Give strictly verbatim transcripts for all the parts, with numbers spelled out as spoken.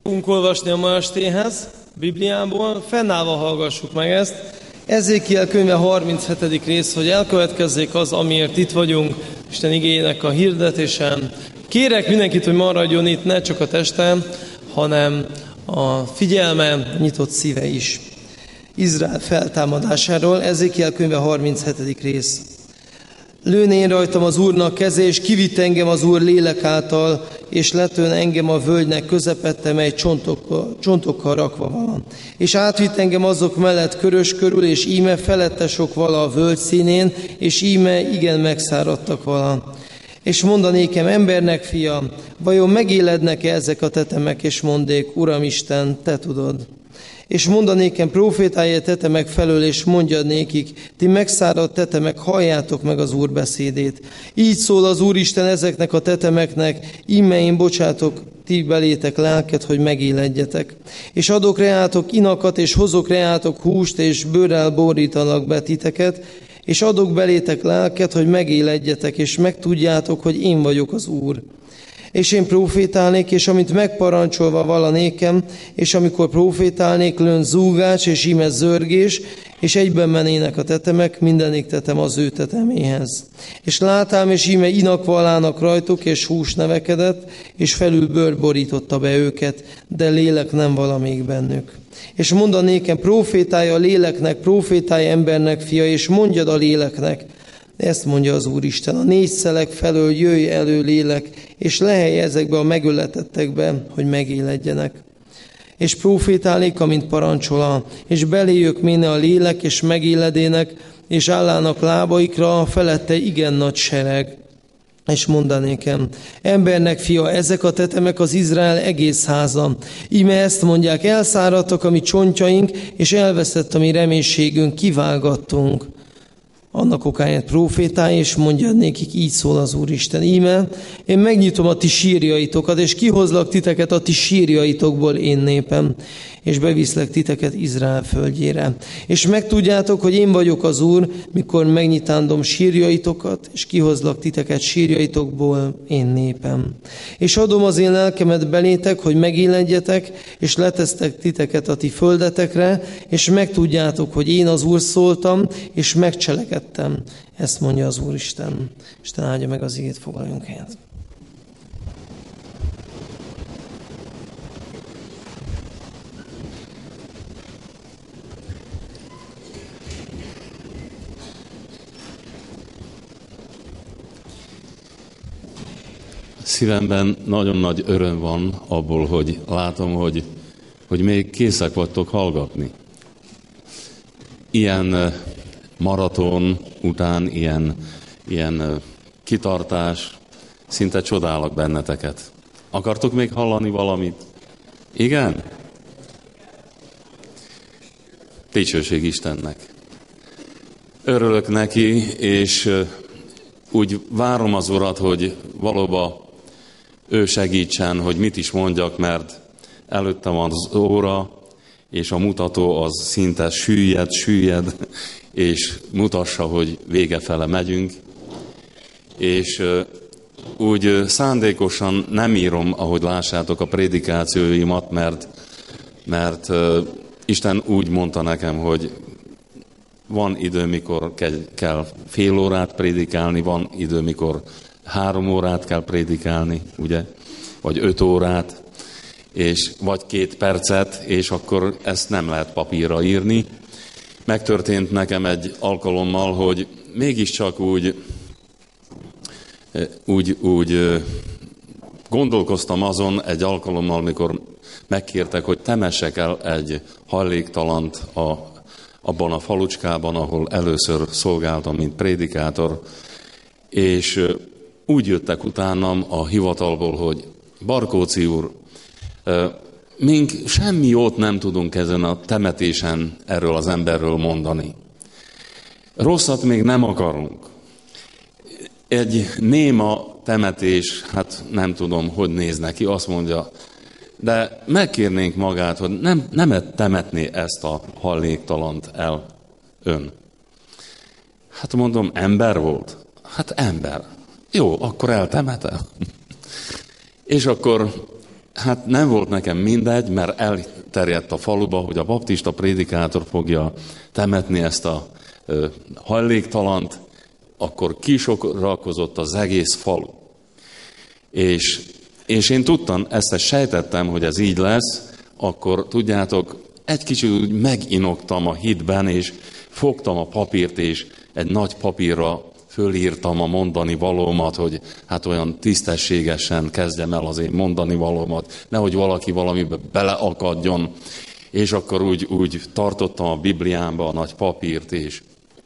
Fogunk olvasni a ma estéhez, Bibliából, fennállva hallgassuk meg ezt. Ezékiel könyve harminchetedik rész, hogy elkövetkezzék az, amiért itt vagyunk, Isten igéjének a hirdetésen. Kérek mindenkit, hogy maradjon itt, ne csak a testem, hanem a figyelme, nyitott szíve is. Izrael feltámadásáról, Ezékiel könyve harminchetedik rész. Lőn én rajtam az Úrnak keze, és kivitt engem az Úr lélek által, és letőn engem a völgynek közepette, mely csontokkal, csontokkal rakva van. És átvitt engem azok mellett körös körül, és íme felette sok vala a völgy színén, és íme igen megszáradtak vala. És mondanékem, embernek fia, vajon megélednek-e ezek a tetemek, és mondék, Uram Isten, te tudod. És mondanékem, profétálj a tetemek felől, és mondjad nékik, ti megszáradt tetemek, halljátok meg az Úr beszédét. Így szól az Úristen ezeknek a tetemeknek, íme én bocsátok ti belétek lelket, hogy megéledjetek. És adok reátok inakat, és hozok reátok húst, és bőrrel borítanak be titeket, és adok belétek lelket, hogy megéledjetek, és megtudjátok, hogy én vagyok az Úr. És én profétálnék, és amit megparancsolva valanékem, és amikor profétálnék, lőn zúgás, és íme zörgés, és egyben mennének a tetemek, mindenik tetem az ő teteméhez. És látám, és íme inak valának rajtuk, és hús nevekedett, és felül bőr borította be őket, de lélek nem vala még bennük. És mondanékem, profétálj a léleknek, profétálj embernek, fia, és mondjad a léleknek, ezt mondja az Úristen, a négy szelek felől jöjj elő lélek, és lehelj ezekbe a megöletettekbe, hogy megéledjenek. És profétálnék, amint parancsolá, és beléjük méne a lélek, és megéledének, és állának lábaikra felette igen nagy sereg. És mondanékem, embernek fia, ezek a tetemek az Izrael egész háza. Íme ezt mondják, elszáradtak a mi csontjaink, és elveszett a mi reménységünk, kivágattunk. Annak okáját profétálj, és mondjad nékik, így szól az Úristen. Íme, én megnyitom a ti sírjaitokat, és kihozlak titeket a ti sírjaitokból, én népem, és beviszlek titeket Izrael földjére. És megtudjátok, hogy én vagyok az Úr, mikor megnyitándom sírjaitokat, és kihozlak titeket sírjaitokból, én népem. És adom az én lelkemet belétek, hogy megéledjetek, és letesztek titeket a ti földetekre, és megtudjátok, hogy én az Úr szóltam, és megcselekedtem. Ezt mondja az Úristen. Isten áldja meg az igét, foglaljunk helyet. Szívemben nagyon nagy öröm van abból, hogy látom, hogy, hogy még készek vagytok hallgatni. Ilyen maraton után, ilyen, ilyen kitartás, szinte csodálok benneteket. Akartok még hallani valamit? Igen? Dicsőség Istennek. Örülök neki, és úgy várom az Urat, hogy valóban ő segítsen, hogy mit is mondjak, mert előttem van az óra, és a mutató az szinte süllyed, süllyed, és mutassa, hogy vége fele megyünk. És úgy szándékosan nem írom, ahogy lássátok a prédikációimat, mert, mert Isten úgy mondta nekem, hogy van idő, mikor kell fél órát prédikálni, van idő, mikor három órát kell prédikálni, ugye? Vagy öt órát, és vagy két percet, és akkor ezt nem lehet papírra írni. Megtörtént nekem egy alkalommal, hogy mégiscsak úgy, úgy, úgy gondolkoztam azon egy alkalommal, mikor megkértek, hogy temessek el egy hajléktalant a abban a falucskában, ahol először szolgáltam, mint prédikátor, és úgy jöttek utánam a hivatalból, hogy Barkóczy úr, mink semmi jót nem tudunk ezen a temetésen erről az emberről mondani. Rosszat még nem akarunk. Egy néma temetés, hát nem tudom, hogy néz neki, azt mondja, de megkérnénk magát, hogy nem, nem temetné ezt a halléktalant el ön. Hát mondom, ember volt? Hát ember. Jó, akkor eltemetem. És akkor hát nem volt nekem mindegy, mert elterjedt a faluba, hogy a baptista prédikátor fogja temetni ezt a ö, hajléktalant, akkor kisorakozott az egész falu. És, és én tudtam, ezt sejtettem, hogy ez így lesz, akkor tudjátok, egy kicsit úgy meginoktam a hitben, és fogtam a papírt, és egy nagy papírra fölírtam a mondani valómat, hogy hát olyan tisztességesen kezdjem el az én mondani valómat, nehogy valaki valamibe beleakadjon. És akkor úgy, úgy tartottam a Bibliámba a nagy papírt, és,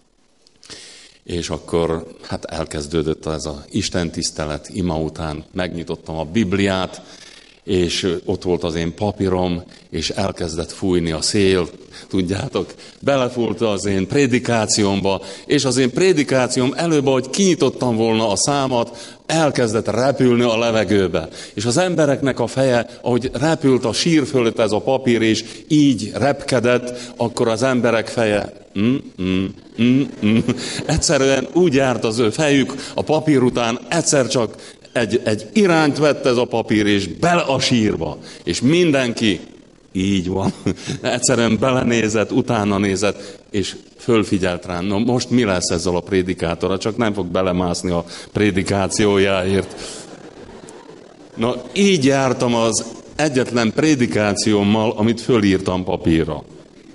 és akkor hát elkezdődött ez az istentisztelet, ima után megnyitottam a Bibliát, és ott volt az én papírom, és elkezdett fújni a szél, tudjátok, belefúrta az én prédikációmba, és az én prédikációm előbb, ahogy kinyitottam volna a számat, elkezdett repülni a levegőbe. És az embereknek a feje, ahogy repült a sír fölött ez a papír, és így repkedett, akkor az emberek feje, mm, mm, mm, mm. egyszerűen úgy járt az ő fejük a papír után, egyszer csak Egy, egy irányt vett ez a papír, és bele a sírba. És mindenki így van. Egyszerűen belenézett, utána nézett, és fölfigyelt rám. No, most mi lesz ezzel a prédikátorral? Csak nem fog belemászni a prédikációjáért. Na, így jártam az egyetlen prédikációmmal, amit fölírtam papírra.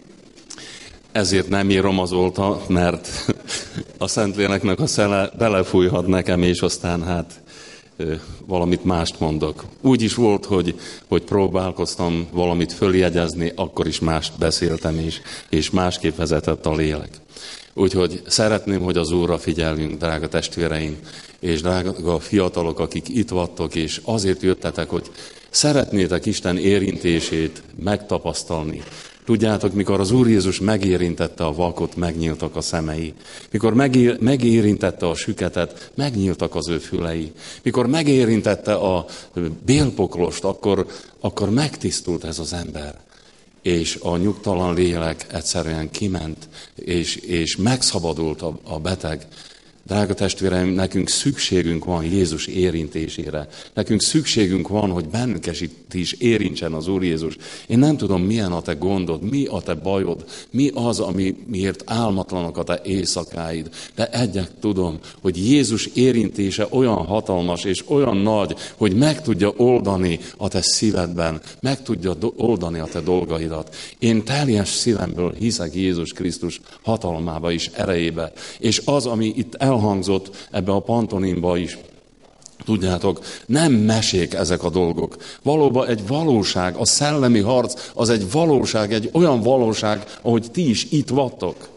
Ezért nem írom azóta, mert a Szentléleknek a szele belefújhat nekem, és aztán hát valamit mást mondok. Úgy is volt, hogy, hogy próbálkoztam valamit följegyezni, akkor is mást beszéltem, és, és másképp vezetett a lélek. Úgyhogy szeretném, hogy az Úrra figyeljünk, drága testvéreim, és drága fiatalok, akik itt vattok, és azért jöttetek, hogy szeretnétek Isten érintését megtapasztalni. Tudjátok, mikor az Úr Jézus megérintette a vakot, megnyíltak a szemei. Mikor megér, megérintette a süketet, megnyíltak az ő fülei. Mikor megérintette a bélpoklost, akkor, akkor megtisztult ez az ember. És a nyugtalan lélek egyszerűen kiment, és, és megszabadult a, a beteg. Drága testvéreim, nekünk szükségünk van Jézus érintésére. Nekünk szükségünk van, hogy bennünket is érintsen az Úr Jézus. Én nem tudom, milyen a te gondod, mi a te bajod, mi az, ami miért álmatlanak a te éjszakáid. De egyet tudom, hogy Jézus érintése olyan hatalmas és olyan nagy, hogy meg tudja oldani a te szívedben, meg tudja oldani a te dolgaidat. Én teljes szívemből hiszek Jézus Krisztus hatalmába és erejébe. És az, ami itt el elhangzott ebbe a pantonimba is. Tudjátok, nem mesék ezek a dolgok. Valóban egy valóság, a szellemi harc az egy valóság, egy olyan valóság, ahogy ti is itt vattok.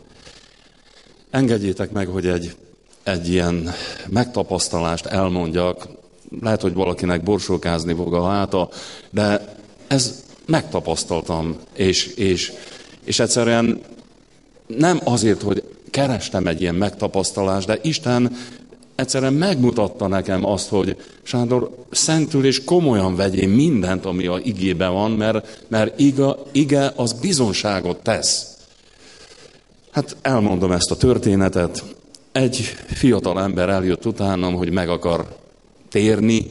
Engedjétek meg, hogy egy, egy ilyen megtapasztalást elmondjak. Lehet, hogy valakinek borsókázni fog a háta, de ez megtapasztaltam, és, és, és egyszerűen nem azért, hogy kerestem egy ilyen megtapasztalást, de Isten egyszerűen megmutatta nekem azt, hogy Sándor, szentül és komolyan vegyél mindent, ami a igében van, mert, mert iga, ige az bizonságot tesz. Hát elmondom ezt a történetet. Egy fiatal ember eljött utánam, hogy meg akar térni,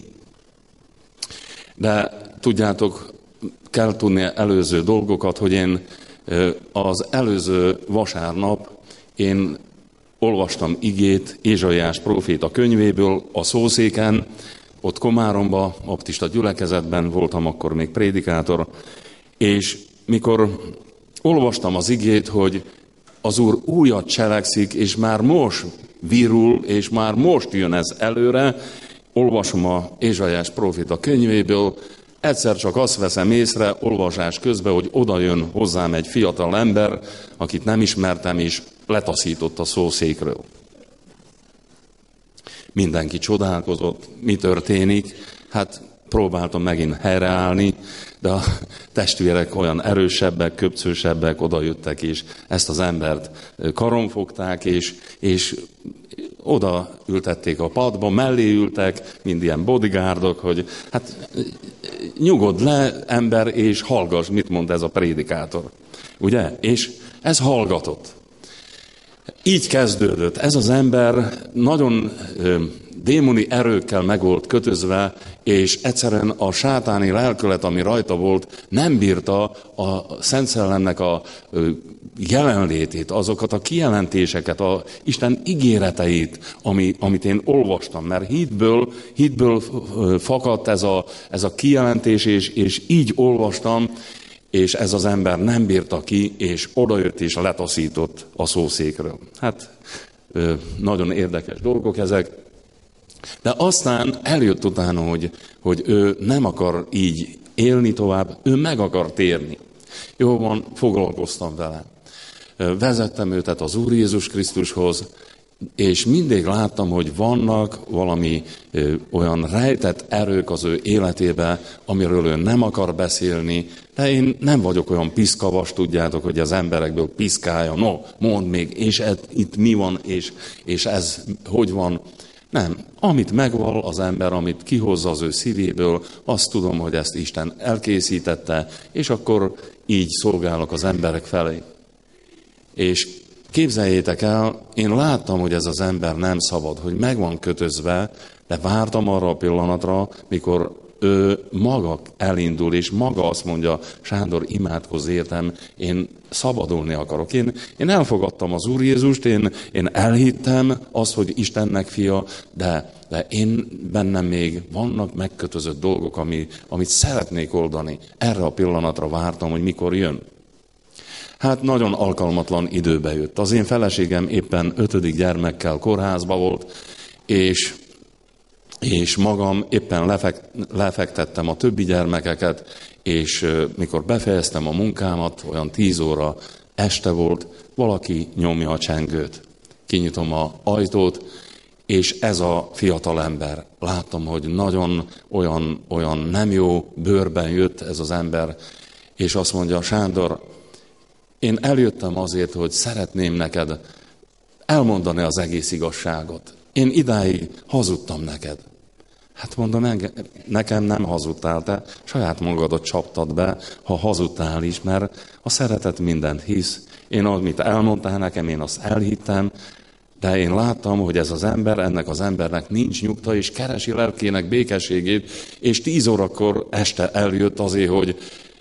de tudjátok, kell tudni előző dolgokat, hogy én az előző vasárnap én olvastam igét Ézsaiás próféta könyvéből a szószéken, ott Komáromba, baptista gyülekezetben voltam akkor még prédikátor, és mikor olvastam az igét, hogy az Úr újat cselekszik, és már most virul, és már most jön ez előre, olvasom a Ézsaiás próféta könyvéből, egyszer csak azt veszem észre, olvasás közben, hogy oda jön hozzám egy fiatal ember, akit nem ismertem, és letaszított a szószékről. Mindenki csodálkozott, mi történik. Hát próbáltam megint helyreállni, de a testvérek olyan erősebbek, köpcősebbek oda jöttek, és ezt az embert karon fogták, és, és oda ültették a padba, mellé ültek, mind ilyen bodyguardok, hogy hát nyugodj le, ember, és hallgass, mit mond ez a prédikátor. Ugye? És ez hallgatott. Így kezdődött. Ez az ember nagyon démoni erőkkel meg volt kötözve, és egyszerűen a sátáni lelkület, ami rajta volt, nem bírta a Szent Szellemnek a jelenlétét, azokat a kijelentéseket, a Isten ígéreteit, ami, amit én olvastam. Mert hitből, hitből fakadt ez a, ez a kijelentés, és, és így olvastam, és ez az ember nem bírta ki, és odajött és letaszított a szószékről. Hát nagyon érdekes dolgok ezek. De aztán eljött utána, hogy, hogy ő nem akar így élni tovább, ő meg akar térni. Jó van, foglalkoztam vele. Vezettem őt az Úr Jézus Krisztushoz, és mindig láttam, hogy vannak valami ö, olyan rejtett erők az ő életébe, amiről ő nem akar beszélni, de én nem vagyok olyan piszkavas, tudjátok, hogy az emberekből piszkálja, no, mondd még, és ez, itt mi van, és, és ez hogy van. Nem, amit megval az ember, amit kihozza az ő szívéből, azt tudom, hogy ezt Isten elkészítette, és akkor így szolgálok az emberek felé. És képzeljétek el, én láttam, hogy ez az ember nem szabad, hogy meg van kötözve, de vártam arra a pillanatra, mikor ő maga elindul, és maga azt mondja, Sándor, imádkozz értem, én szabadulni akarok. Én, én elfogadtam az Úr Jézust, én, én elhittem azt, hogy Istennek fia, de, de én bennem még vannak megkötözött dolgok, ami, amit szeretnék oldani. Erre a pillanatra vártam, hogy mikor jön. Hát nagyon alkalmatlan időbe jött. Az én feleségem éppen ötödik gyermekkel kórházba volt, és, és magam éppen lefek, lefektettem a többi gyermekeket, és mikor befejeztem a munkámat, olyan tíz óra este volt, valaki nyomja a csengőt. Kinyitom az ajtót, és ez a fiatal ember. Láttam, hogy nagyon olyan, olyan nem jó bőrben jött ez az ember, és azt mondja, Sándor, én eljöttem azért, hogy szeretném neked elmondani az egész igazságot. Én idáig hazudtam neked. Hát mondom, nekem nem hazudtál, te saját magadat csaptad be, ha hazudtál is, mert a szeretet mindent hisz. Én amit elmondtál nekem, én azt elhittem, de én láttam, hogy ez az ember, ennek az embernek nincs nyugta, és keresi lelkének békességét, és tíz órakor este eljött azért, hogy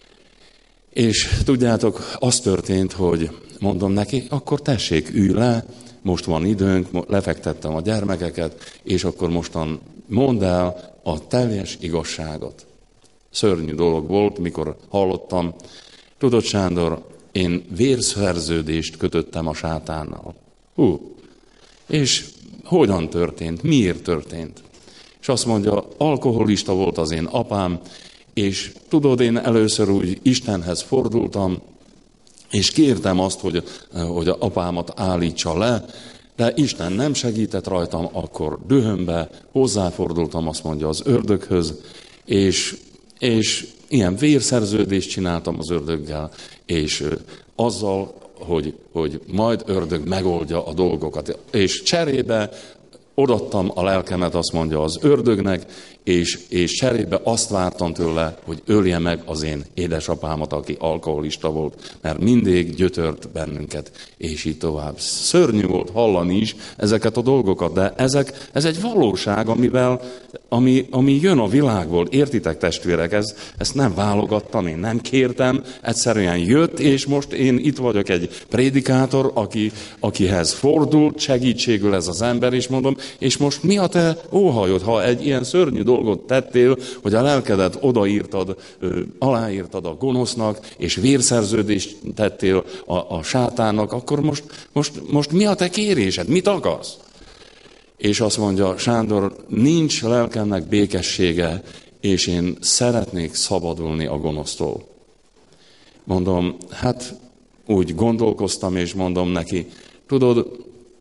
és tudjátok, az történt, hogy mondom neki, akkor tessék, ülj le, most van időnk, lefektettem a gyermekeket, és akkor mostan mondd el a teljes igazságot. Szörnyű dolog volt, mikor hallottam. Tudod, Sándor, én vérszerződést kötöttem a sátánnal. Hú, és hogyan történt? Miért történt? És azt mondja, alkoholista volt az én apám, és tudod, én először úgy Istenhez fordultam, és kértem azt, hogy, hogy a apámat állítsa le, de Isten nem segített rajtam, akkor dühömbe hozzáfordultam, azt mondja, az ördöghöz, és, és ilyen vérszerződést csináltam az ördöggel, és azzal, hogy, hogy majd ördög megoldja a dolgokat. És cserébe odaadtam a lelkemet, azt mondja, az ördögnek, és, és cserébe azt vártam tőle, hogy ölje meg az én édesapámat, aki alkoholista volt, mert mindig gyötört bennünket, és így tovább. Szörnyű volt hallani is ezeket a dolgokat, de ezek, ez egy valóság, amivel, ami, ami jön a világból. Értitek, testvérek, ez, ezt nem válogattam, én nem kértem, egyszerűen jött, és most én itt vagyok egy prédikátor, aki, akihez fordult, segítségül ez az ember, és mondom, és most mi a te óhajod, ha egy ilyen szörnyű dolgot tettél, hogy a lelkedet odaírtad, aláírtad a gonosznak, és vérszerződést tettél a, a sátánnak, akkor most, most, most mi a te kérésed? Mit akarsz? És azt mondja, Sándor, nincs lelkemnek békessége, és én szeretnék szabadulni a gonosztól. Mondom, hát úgy gondolkoztam, és mondom neki, tudod,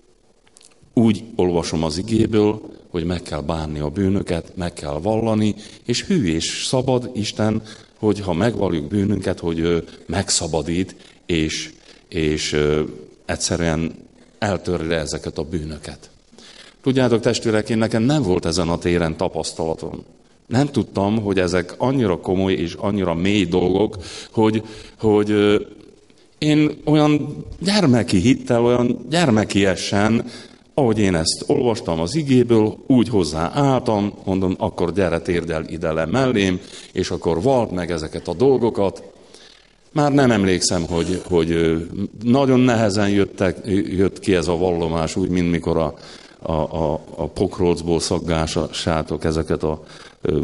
úgy olvasom az igéből, hogy meg kell bánni a bűnöket, meg kell vallani, és hű és szabad Isten, hogy ha megvalljuk bűnünket, hogy ő megszabadít, és, és ö, egyszerűen eltörli ezeket a bűnöket. Tudjátok, testvérek, én nekem nem volt ezen a téren tapasztalatom. Nem tudtam, hogy ezek annyira komoly és annyira mély dolgok, hogy, hogy ö, én olyan gyermeki hittel, olyan gyermekiesen ahogy én ezt olvastam az igéből, úgy hozzáálltam, mondom, akkor gyere, térd el ide le mellém, és akkor vald meg ezeket a dolgokat. Már nem emlékszem, hogy, hogy nagyon nehezen jöttek, jött ki ez a vallomás, úgy, mint mikor a, a, a, a pokrócból szaggásátok ezeket a ö,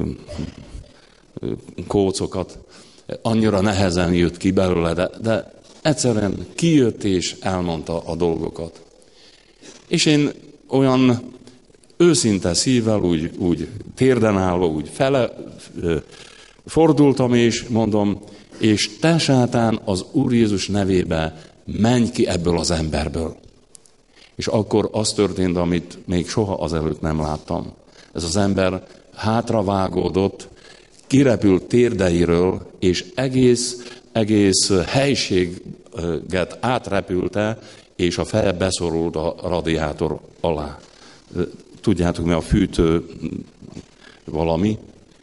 ö, kócokat. Annyira nehezen jött ki belőle, de, de egyszerűen kijött és elmondta a dolgokat. És én olyan őszinte szívvel, úgy, úgy térden állva, úgy fele ö, fordultam, és mondom, és te, sátán, az Úr Jézus nevébe menj ki ebből az emberből. És akkor az történt, amit még soha azelőtt nem láttam. Ez az ember hátravágódott, kirepült térdeiről, és egész, egész helységet átrepülte, és a feje beszorult a radiátor alá. Tudjátok, mi a fűtő valami.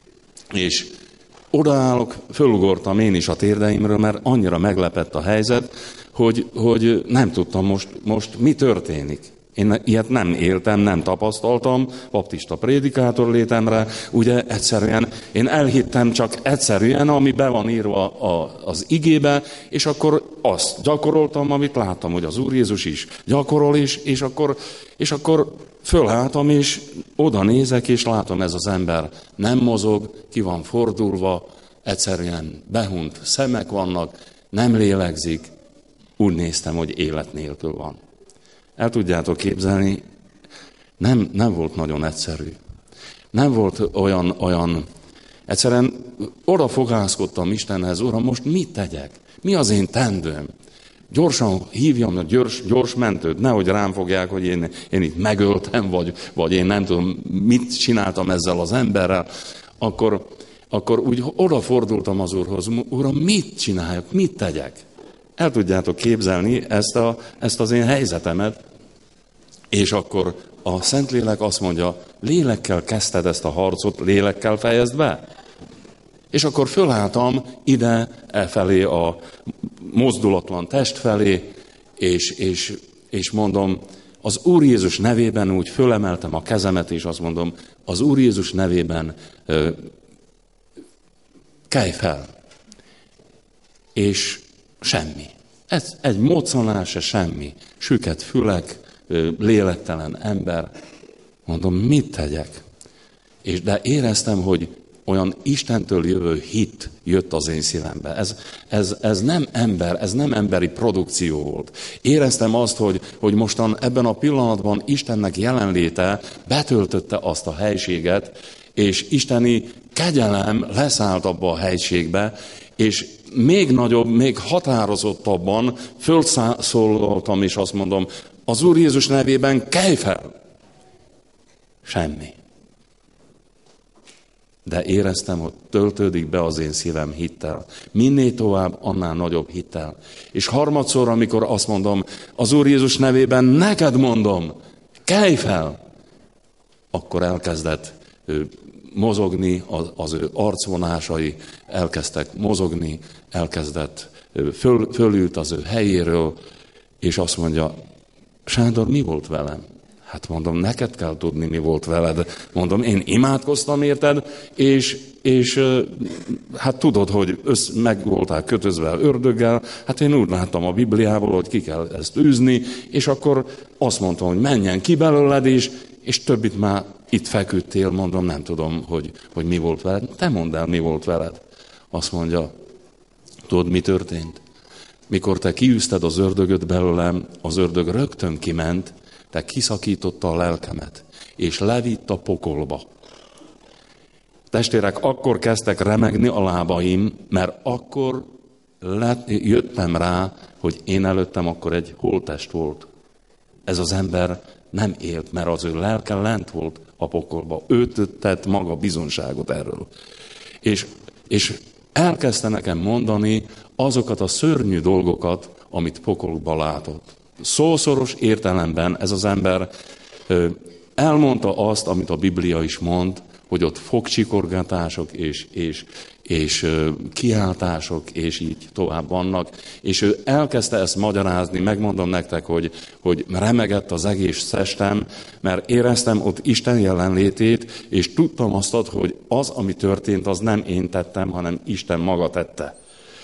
És odaállok, fölugortam én is a térdeimről, mert annyira meglepett a helyzet, hogy, hogy nem tudtam most, most mi történik. Én ilyet nem éltem, nem tapasztaltam, baptista prédikátor létemre, ugye egyszerűen én elhittem csak egyszerűen, ami be van írva a, az igébe, és akkor azt gyakoroltam, amit láttam, hogy az Úr Jézus is gyakorol is, és akkor, és akkor fölálltam, és oda nézek, és látom, ez az ember nem mozog, ki van fordulva, egyszerűen behunyt szemek vannak, nem lélegzik, úgy néztem, hogy élet nélkül van. El tudjátok képzelni, nem, nem volt nagyon egyszerű. Nem volt olyan, olyan, egyszerűen oda fogászkodtam Istenhez, Uram, most mit tegyek? Mi az én tendőm? Gyorsan hívjam a gyors, gyors mentőt, nehogy rám fogják, hogy én, én itt megöltem, vagy, vagy én nem tudom, mit csináltam ezzel az emberrel. Akkor, akkor úgy odafordultam az Úrhoz, Uram, mit csináljak, mit tegyek? El tudjátok képzelni ezt, a, ezt az én helyzetemet, és akkor a Szentlélek azt mondja, lélekkel kezdted ezt a harcot, lélekkel fejezd be. És akkor fölálltam ide, e felé a mozdulatlan test felé, és, és, és mondom, az Úr Jézus nevében úgy fölemeltem a kezemet, és azt mondom, az Úr Jézus nevében ö, kelj fel. És semmi. Ez egy moccanás, se semmi. Süket fülek, lélektelen ember. Mondom, mit tegyek? És de éreztem, hogy olyan Istentől jövő hit jött az én szívembe. Ez, ez, ez nem ember, ez nem emberi produkció volt. Éreztem azt, hogy, hogy mostan ebben a pillanatban Istennek jelenléte betöltötte azt a helységet, és isteni kegyelem leszállt abba a helységbe, és még nagyobb, még határozottabban fölszólaltam, és azt mondom, az Úr Jézus nevében kelj fel! Semmi. De éreztem, hogy töltődik be az én szívem hittel. Minél tovább, annál nagyobb hittel. És harmadszor, amikor azt mondom, az Úr Jézus nevében neked mondom, kelj fel! Akkor elkezdett ő, mozogni, az, az ő arcvonásai elkezdtek mozogni, elkezdett, föl, fölült az ő helyéről, és azt mondja, Sándor, mi volt velem? Hát mondom, neked kell tudni, mi volt veled. Mondom, én imádkoztam érted, és, és hát tudod, hogy össz, meg voltál kötözve ördöggel, hát én úgy láttam a Bibliából, hogy ki kell ezt űzni, és akkor azt mondtam, hogy menjen ki belőled is, és többit már itt feküdtél, mondom, nem tudom, hogy, hogy mi volt veled. Te mondd el, mi volt veled. Azt mondja, tudod, mi történt? Mikor te kiűzted az ördögöt belőlem, az ördög rögtön kiment, te kiszakította a lelkemet, és levitt a pokolba. Testvérek, akkor kezdtek remegni a lábaim, mert akkor lett, jöttem rá, hogy én előttem akkor egy holttest volt. Ez az ember nem élt, mert az ő lelke lent volt a pokolba. Ő tett maga bizonságot erről. És, és elkezdte nekem mondani azokat a szörnyű dolgokat, amit pokolba látott. Szószoros értelemben ez az ember elmondta azt, amit a Biblia is mond, hogy ott fogcsikorgatások és, és, és kiáltások, és így tovább vannak. És ő elkezdte ezt magyarázni, megmondom nektek, hogy, hogy remegett az egész testem, mert éreztem ott Isten jelenlétét, és tudtam azt, hogy az, ami történt, az nem én tettem, hanem Isten maga tette.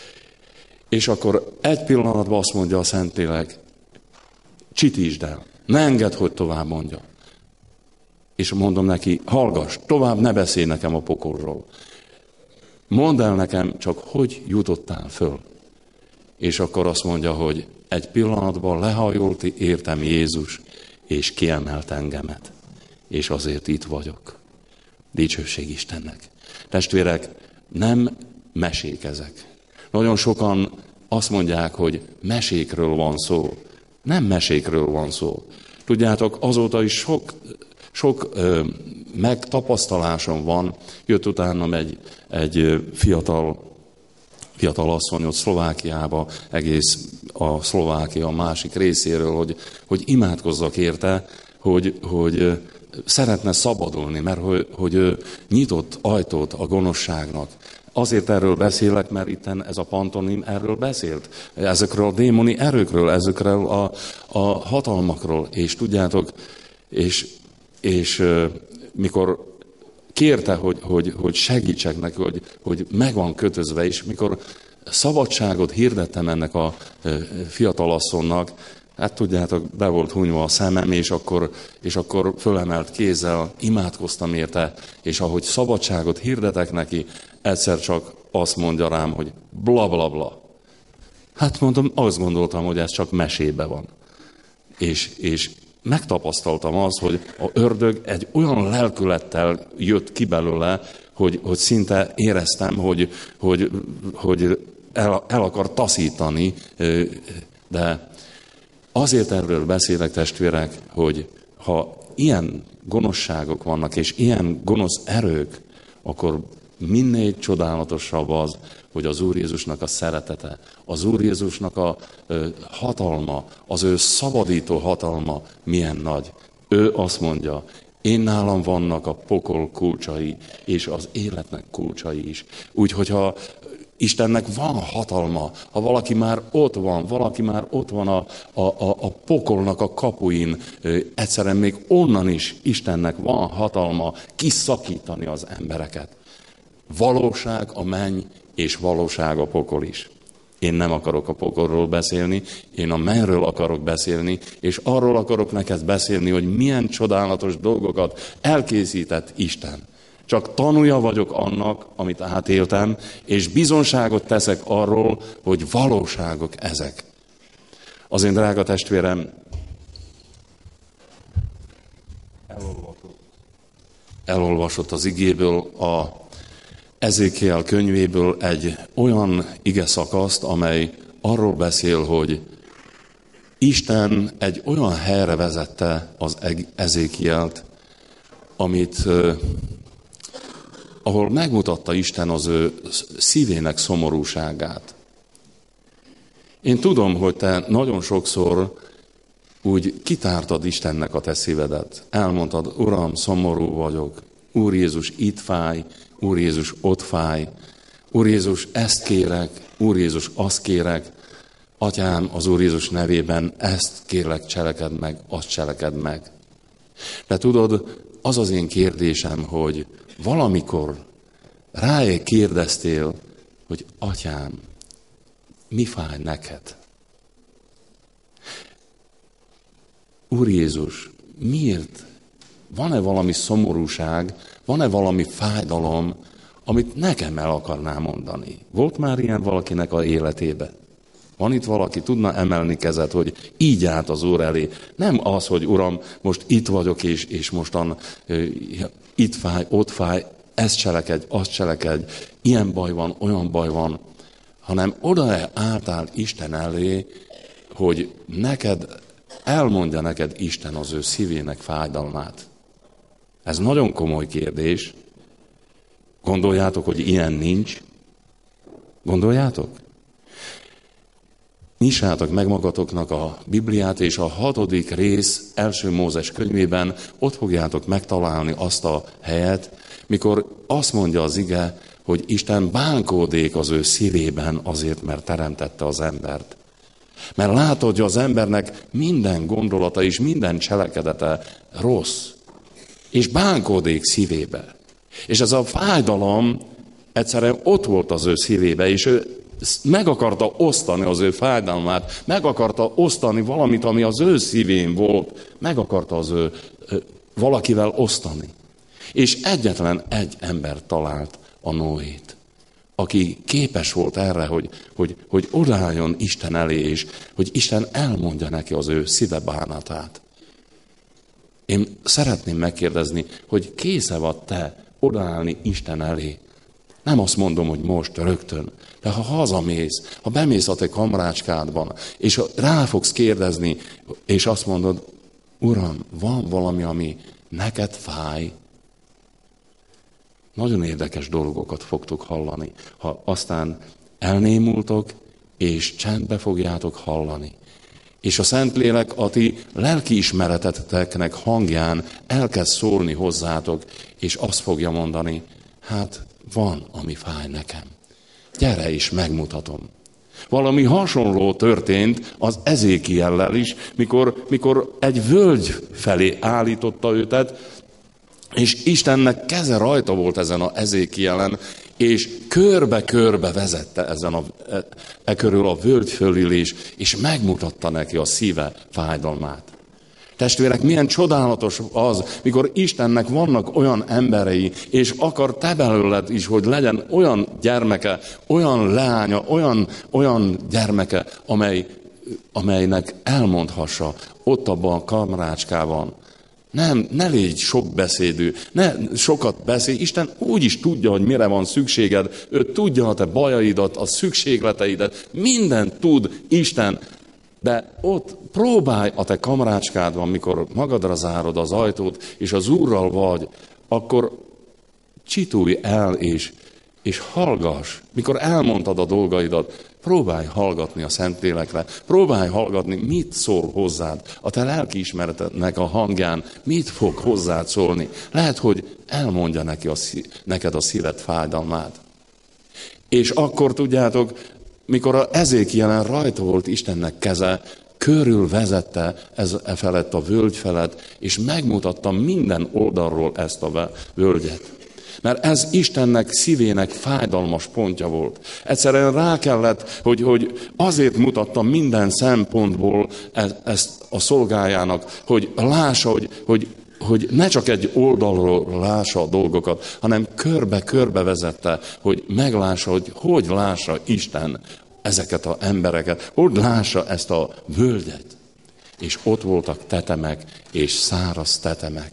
És akkor egy pillanatban azt mondja a Szentlélek, csitítsd el, ne engedd, hogy tovább mondja. És mondom neki, hallgass, tovább ne beszélj nekem a pokolról. Mondd el nekem csak, hogy jutottál föl. És akkor azt mondja, hogy egy pillanatban lehajolt értem Jézus, és kiemelt engemet. És azért itt vagyok. Dicsőség Istennek. Testvérek, nem mesék ezek. Nagyon sokan azt mondják, hogy mesékről van szó. Nem mesékről van szó. Tudjátok, azóta is sok, sok ö, megtapasztalásom van. Jött utánam egy, egy fiatal, fiatal asszony ott Szlovákiába, egész a Szlovákia másik részéről, hogy, hogy imádkozzak érte, hogy, hogy szeretne szabadulni, mert hogy, hogy nyitott ajtót a gonoszságnak. Azért erről beszélek, mert itten ez a pantonim erről beszélt. Ezekről a démoni erőkről, ezekről a, a hatalmakról. És tudjátok, és, és mikor kérte, hogy, hogy, hogy segítsek neki, hogy, hogy meg van kötözve, és mikor szabadságot hirdettem ennek a fiatalasszonynak, hát tudjátok, be volt hunyva a szemem, és akkor, és akkor fölemelt kézzel imádkoztam érte, és ahogy szabadságot hirdetek neki, egyszer csak azt mondja rám, hogy bla bla bla. Hát mondom, azt gondoltam, hogy ez csak mesébe van. És, és megtapasztaltam azt, hogy a ördög egy olyan lelkülettel jött ki belőle, hogy, hogy szinte éreztem, hogy, hogy, hogy el, el akar taszítani, de azért erről beszélek, testvérek, hogy ha ilyen gonoszságok vannak, és ilyen gonosz erők, akkor minél csodálatosabb az, hogy az Úr Jézusnak a szeretete, az Úr Jézusnak a ö, hatalma, az ő szabadító hatalma milyen nagy. Ő azt mondja, én nálam vannak a pokol kulcsai, és az életnek kulcsai is. Úgyhogy ha Istennek van hatalma, ha valaki már ott van, valaki már ott van a, a, a, a pokolnak a kapuin, egyszerűen még onnan is Istennek van hatalma kiszakítani az embereket. Valóság a menny, és valóság a pokol is. Én nem akarok a pokolról beszélni, én a mennyről akarok beszélni, és arról akarok neked beszélni, hogy milyen csodálatos dolgokat elkészített Isten. Csak tanúja vagyok annak, amit átéltem, és bizonságot teszek arról, hogy valóságok ezek. Az én drága testvérem, elolvasott, elolvasott az igéből, a Ezékiel könyvéből egy olyan ige szakaszt, amely arról beszél, hogy Isten egy olyan helyre vezette az Ezékielt, amit ahol megmutatta Isten az ő szívének szomorúságát. Én tudom, hogy te nagyon sokszor úgy kitártad Istennek a te szívedet. Elmondtad, Uram, szomorú vagyok, Úr Jézus itt fáj, Úr Jézus ott fáj, Úr Jézus ezt kérek, Úr Jézus azt kérek, Atyám, az Úr Jézus nevében ezt kérlek, cselekedd meg, azt cselekedd meg. De tudod, az az én kérdésem, hogy valamikor rájé kérdeztél, hogy Atyám, mi fáj neked? Úr Jézus, miért? Van-e valami szomorúság, van-e valami fájdalom, amit nekem el akarná mondani? Volt már ilyen valakinek az életébe? Van itt valaki, tudna emelni kezet, hogy így állt az Úr elé. Nem az, hogy Uram, most itt vagyok, és, és mostan uh, itt fáj, ott fáj, ezt cselekedj, azt cselekedj, ilyen baj van, olyan baj van, hanem oda álltál Isten elé, hogy neked, elmondja neked Isten az ő szívének fájdalmát. Ez nagyon komoly kérdés. Gondoljátok, hogy ilyen nincs? Gondoljátok? Nyissátok meg magatoknak a Bibliát, és a hatodik rész első Mózes könyvében ott fogjátok megtalálni azt a helyet, mikor azt mondja az ige, hogy Isten bánkódik az ő szívében azért, mert teremtette az embert. Mert látod, hogy az embernek minden gondolata és minden cselekedete rossz. És bánkódik szívébe. És ez a fájdalom egyszerűen ott volt az ő szívébe, és ő meg akarta osztani az ő fájdalmát, meg akarta osztani valamit, ami az ő szívén volt, meg akarta az ő valakivel osztani. És egyetlen egy ember talált, a Noét, aki képes volt erre, hogy, hogy, hogy odaálljon Isten elé, és hogy Isten elmondja neki az ő szíve bánatát. Én szeretném megkérdezni, hogy késze vagy te odaállni Isten elé. Nem azt mondom, hogy most, rögtön, de ha hazamész, ha bemész a te kamrácskádban, és rá fogsz kérdezni, és azt mondod, Uram, van valami, ami neked fáj. Nagyon érdekes dolgokat fogtok hallani, ha aztán elnémultok, és csendbe fogjátok hallani. És a Szentlélek a ti lelkiismereteteknek hangján elkezd szólni hozzátok, és azt fogja mondani, hát van, ami fáj nekem. Gyere is, megmutatom. Valami hasonló történt az Ezékiellel is, mikor, mikor egy völgy felé állította őtet, és Istennek keze rajta volt ezen az Ezékielen, és körbe-körbe vezette ezen a, e, e körül a völgy fölül is, és megmutatta neki a szíve fájdalmát. Testvérek, milyen csodálatos az, mikor Istennek vannak olyan emberei, és akar te belőled is, hogy legyen olyan gyermeke, olyan leánya, olyan, olyan gyermeke, amely, amelynek elmondhassa ott abban a kamrácskában. Nem, ne légy sok beszédű, ne sokat beszélj. Isten úgy is tudja, hogy mire van szükséged. Ő tudja a te bajaidat, a szükségleteidet. Mindent tud Isten. De ott próbálj a te kamrácskádban, mikor magadra zárod az ajtót, és az Úrral vagy, akkor csitulj el, és, és hallgass. Mikor elmondtad a dolgaidat, próbálj hallgatni a Szentlélekre, próbálj hallgatni, mit szól hozzád. A te lelkiismeretednek a hangján mit fog hozzád szólni. Lehet, hogy elmondja neki a szí- neked a szíved fájdalmát. És akkor tudjátok, mikor a Ezékielen rajta volt Istennek keze, körül vezette ez e felett a völgy felett, és megmutatta minden oldalról ezt a völgyet. Mert ez Istennek szívének fájdalmas pontja volt. Egyszerűen rá kellett, hogy, hogy azért mutatta minden szempontból ezt a szolgájának, hogy lássa, hogy, hogy, hogy ne csak egy oldalról lássa a dolgokat, hanem körbe-körbe vezette, hogy meglássa, hogy hogy lássa Isten ezeket az embereket, hogy lássa ezt a völgyet. És ott voltak tetemek, és száraz tetemek.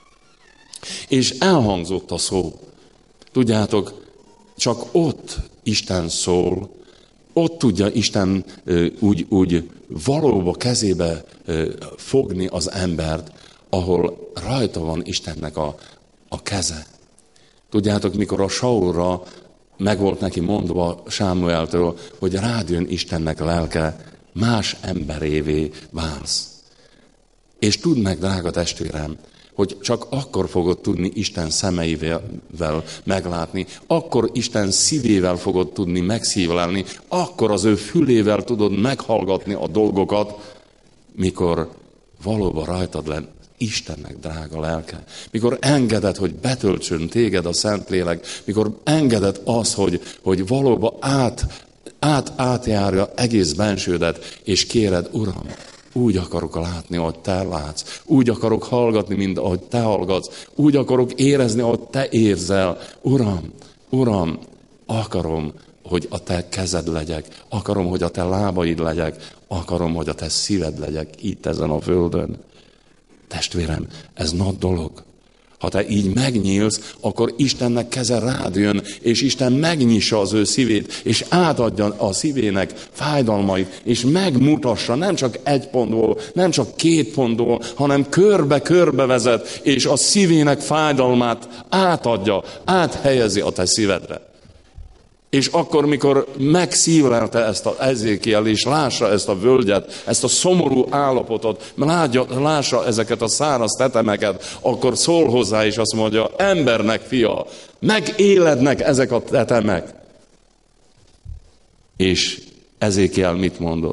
És elhangzott a szó. Tudjátok, csak ott Isten szól, ott tudja Isten úgy, úgy valóba kezébe fogni az embert, ahol rajta van Istennek a, a keze. Tudjátok, mikor a Saulra meg volt neki mondva Sámueltől, hogy rád jön Istennek lelke, más emberévé válsz. És tudd meg, drága testvérem, hogy csak akkor fogod tudni Isten szemeivel meglátni, akkor Isten szívével fogod tudni megszívlelni, akkor az ő fülével tudod meghallgatni a dolgokat, mikor valóban rajtad lenn Istennek drága lelke. Mikor engeded, hogy betöltsön téged a Szentlélek, mikor engeded az, hogy, hogy valóban át, át, átjárja egész bensődet, és kéred, Uram, úgy akarok látni, ahogy te látsz. Úgy akarok hallgatni, mint ahogy te hallgatsz. Úgy akarok érezni, ahogy te érzel. Uram, Uram, akarom, hogy a te kezed legyek. Akarom, hogy a te lábaid legyek. Akarom, hogy a te szíved legyek itt ezen a földön. Testvérem, ez nagy dolog. Ha te így megnyílsz, akkor Istennek keze rád jön, és Isten megnyissa az ő szívét, és átadja a szívének fájdalmait, és megmutassa nem csak egy pontból, nem csak két pontból, hanem körbe-körbe vezet, és a szívének fájdalmát átadja, áthelyezi a te szívedre. És akkor, mikor megszívlelte ezt az Ezékiel, és lássa ezt a völgyet, ezt a szomorú állapotot, látja, lássa ezeket a száraz tetemeket, akkor szól hozzá, és azt mondja, embernek fia, megélednek ezek a tetemek. És Ezékiel mit mondod?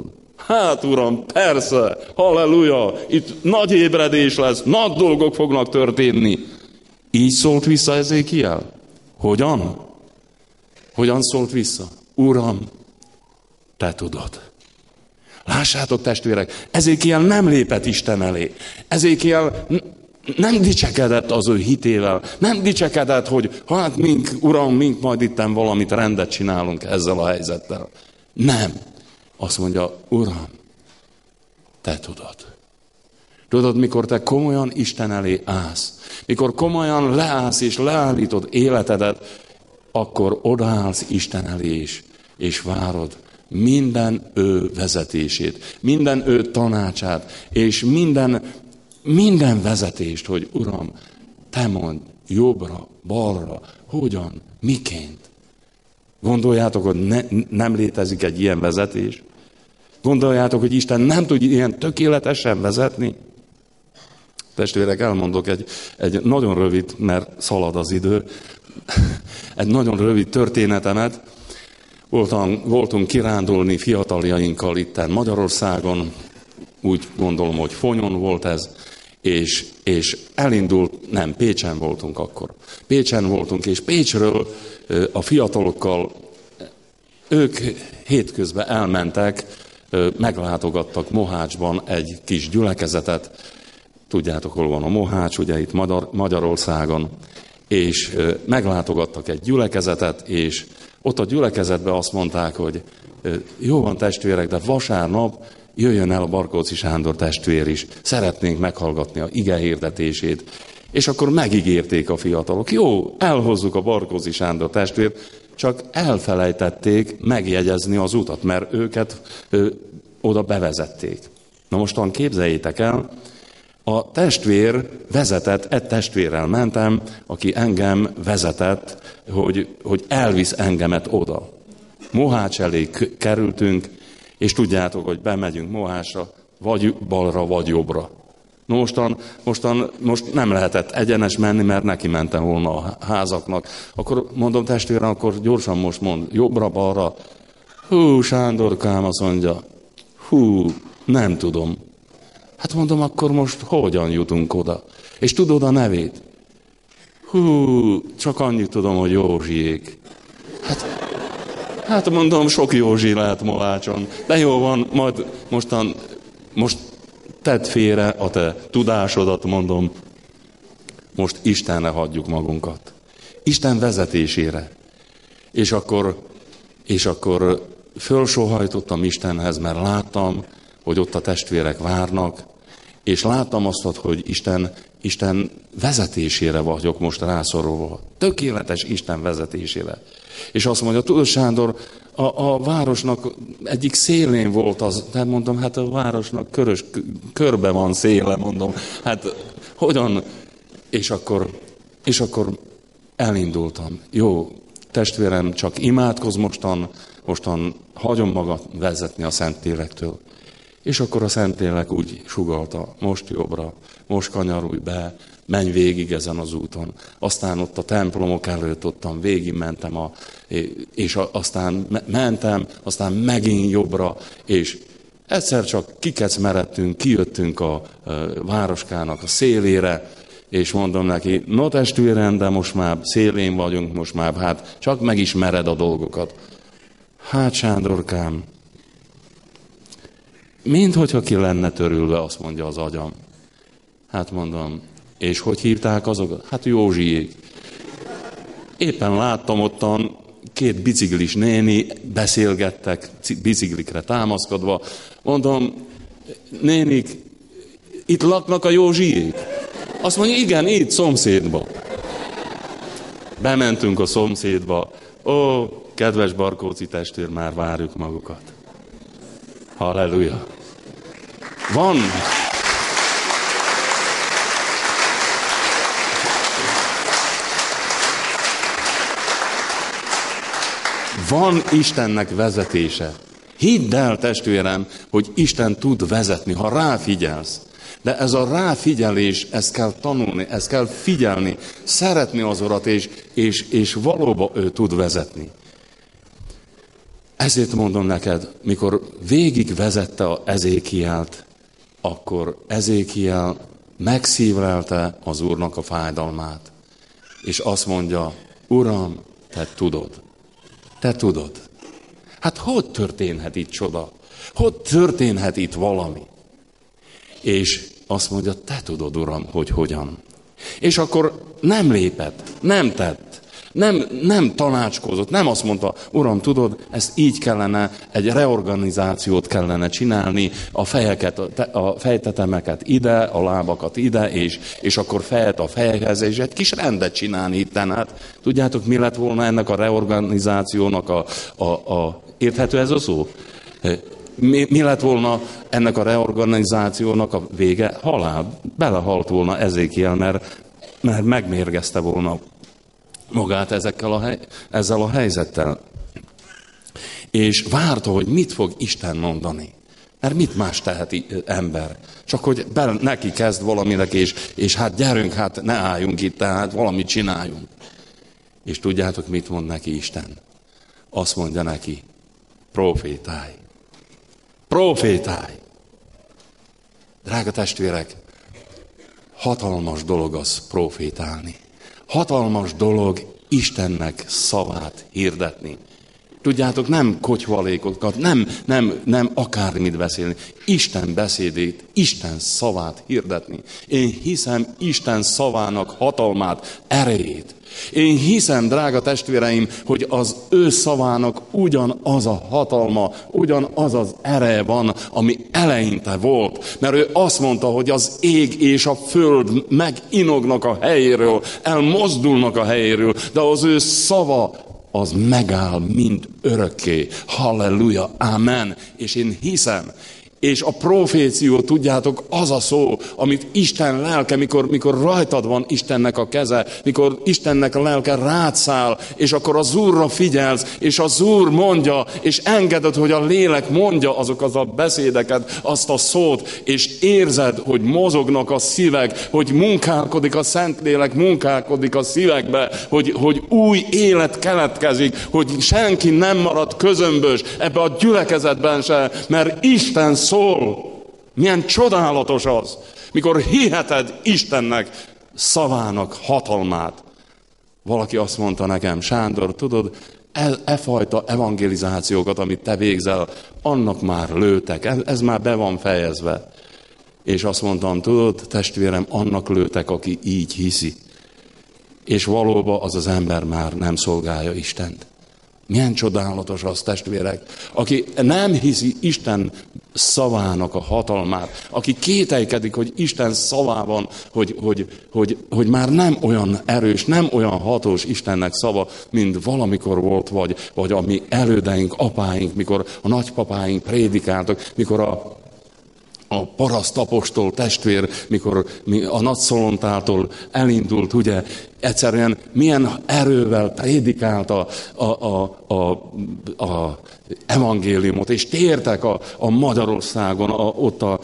Hát uram, persze, halleluja, itt nagy ébredés lesz, nagy dolgok fognak történni. Így szólt vissza Ezékiel. Hogyan? Hogyan szólt vissza? Uram, te tudod. Lássátok, testvérek, Ezékiel nem lépett Isten elé. Ezékiel nem dicsekedett az ő hitével. Nem dicsekedett, hogy hát mink, uram, mink majd itten valamit rendet csinálunk ezzel a helyzettel. Nem. Azt mondja, uram, te tudod. Tudod, mikor te komolyan Isten elé állsz, mikor komolyan leállsz és leállítod életedet, akkor odaállsz Isten elé is, és várod minden ő vezetését, minden ő tanácsát, és minden, minden vezetést, hogy uram, te mondj jobbra, balra, hogyan, miként. Gondoljátok, hogy ne, nem létezik egy ilyen vezetés? Gondoljátok, hogy Isten nem tud ilyen tökéletesen vezetni? Testvérek, elmondok egy, egy nagyon rövid, mert szalad az idő, egy nagyon rövid történetemet. Voltam, voltunk kirándulni fiataljainkkal itten Magyarországon, úgy gondolom, hogy Fonyon volt ez, és, és elindult, nem, Pécsen voltunk akkor. Pécsen voltunk, és Pécsről a fiatalokkal, ők hétközben elmentek, meglátogattak Mohácsban egy kis gyülekezetet. Tudjátok, hol van a Mohács, ugye itt Magyarországon. És meglátogattak egy gyülekezetet, és ott a gyülekezetben azt mondták, hogy jó van testvérek, de vasárnap jöjjön el a Barkóczy Sándor testvér is. Szeretnénk meghallgatni a ige hirdetését. És akkor megígérték a fiatalok, jó, elhozzuk a Barkóczy Sándor testvért, csak elfelejtették megjegyezni az utat, mert őket ö, oda bevezették. Na mostan képzeljétek el, a testvér vezetett, egy testvérrel mentem, aki engem vezetett, hogy, hogy elvisz engemet oda. Mohács elé kerültünk, és tudjátok, hogy bemegyünk Mohácsra, vagy balra, vagy jobbra. No mostan, mostan, most nem lehetett egyenes menni, mert neki mentem volna a házaknak. Akkor mondom, testvérem, akkor gyorsan most mond, jobbra-balra. Hú, Sándorkám azt mondja, hú, nem tudom. Hát mondom, akkor most hogyan jutunk oda? És tudod a nevét? Hú, csak annyit tudom, hogy Józsiék. Hát, hát mondom, sok Józsi lehet Mohácson. De jó van, majd mostan, most tedd félre a te tudásodat, mondom, most Istenre hagyjuk magunkat. Isten vezetésére. És akkor, és akkor fölsóhajtottam Istenhez, mert láttam, hogy ott a testvérek várnak, és láttam azt, hogy Isten, Isten vezetésére vagyok most rászorulva. Tökéletes Isten vezetésére. És azt mondja, tudod Sándor, a, a városnak egyik szélén volt az, tehát mondom, hát a városnak körös, körbe van széle, mondom, hát hogyan? És akkor, és akkor elindultam. Jó, testvérem, csak imádkozz mostan, mostan hagyom magad vezetni a Szentlélektől. És akkor a Szentlélek úgy sugallta, most jobbra, most kanyarulj be, menj végig ezen az úton. Aztán ott a templomok előtt ottan végigmentem, a, és aztán mentem, aztán megint jobbra, és egyszer csak kikecmeredtünk, kijöttünk a, a városkának a szélére, és mondom neki, no testvérem, de most már szélén vagyunk, most már hát csak megismered a dolgokat. Hát Sándorkám, minthogyha ki lenne törülve, azt mondja az agyam. Hát mondom, és hogy hívták azokat? Hát Józsiék. Éppen láttam ottan két biciklis néni, beszélgettek, biciklikre támaszkodva. Mondom, nénik, itt laknak a Józsiék? Azt mondja, igen, itt, szomszédba. Bementünk a szomszédba. Ó, kedves Barkóczy testvér, már várjuk magukat. Halleluja. Van. Van Istennek vezetése. Hidd el, testvérem, hogy Isten tud vezetni, ha ráfigyelsz. De ez a ráfigyelés, ezt kell tanulni, ezt kell figyelni, szeretni az Urat, és, és, és valóban ő tud vezetni. Ezért mondom neked, mikor végig vezette a Ezékielt, akkor Ezékiel megszívlelte az Úrnak a fájdalmát. És azt mondja, Uram, te tudod. Te tudod. Hát hogy történhet itt csoda? Hogy történhet itt valami? És azt mondja, te tudod, Uram, hogy hogyan. És akkor nem lépett, nem tett, nem, nem tanácskozott, nem azt mondta, Uram, tudod, ezt így kellene, egy reorganizációt kellene csinálni, a fejeket, a fejtetemeket ide, a lábakat ide, és, és akkor fejet a fejekhez, és egy kis rendet csinálni itten. Hát tudjátok, mi lett volna ennek a reorganizációnak a, a, a érthető ez a szó? Mi, mi lett volna ennek a reorganizációnak a vége? Halál. Belehalt volna Ezékiel, mert, mert megmérgezte volna magát ezekkel a hely, ezzel a helyzettel. És várta, hogy mit fog Isten mondani. Mert mit más teheti ember? Csak hogy be, neki kezd valaminek, és, és hát gyerünk, hát ne álljunk itt, tehát valamit csináljunk. És tudjátok, mit mond neki Isten? Azt mondja neki, profétálj. Profétálj! Drága testvérek, hatalmas dolog az profétálni. Hatalmas dolog Istennek szavát hirdetni. Tudjátok, nem kotyvalékokat, nem, nem, nem akármit beszélni. Isten beszédét, Isten szavát hirdetni. Én hiszem Isten szavának hatalmát, erejét. Én hiszem, drága testvéreim, hogy az ő szavának ugyanaz a hatalma, ugyanaz az ereje van, ami eleinte volt. Mert ő azt mondta, hogy az ég és a föld meginognak a helyéről, elmozdulnak a helyéről, de az ő szava az megáll mind örökké. Halleluja, amen. És én hiszem, és a proféció, tudjátok, az a szó, amit Isten lelke, mikor, mikor rajtad van Istennek a keze, mikor Istennek a lelke rád száll, és akkor az Úrra figyelsz, és az Úr mondja, és engeded, hogy a lélek mondja azokat a beszédeket, azt a szót, és érzed, hogy mozognak a szívek, hogy munkálkodik a Szentlélek, munkálkodik a szívekbe, hogy, hogy új élet keletkezik, hogy senki nem marad közömbös ebbe a gyülekezetben se, mert Isten szól. Milyen csodálatos az, mikor hiheted Istennek szavának hatalmát. Valaki azt mondta nekem, Sándor, tudod, e, e fajta evangelizációkat, amit te végzel, annak már lőtek, ez, ez már be van fejezve. És azt mondtam, tudod, testvérem, annak lőtek, aki így hiszi. És valóban az az ember már nem szolgálja Istent. Milyen csodálatos az, testvérek, aki nem hiszi Isten szavának a hatalmát, aki kételkedik, hogy Isten szavában, hogy, hogy, hogy, hogy már nem olyan erős, nem olyan hatós Istennek szava, mint valamikor volt, vagy, vagy a mi elődeink, apáink, mikor a nagypapáink prédikáltak, mikor a A parasztapostol testvér, mikor a Nagyszolontától elindult, ugye, egyszerűen milyen erővel prédikálta a, a, a, a evangéliumot, és tértek a, a Magyarországon, a, ott a, a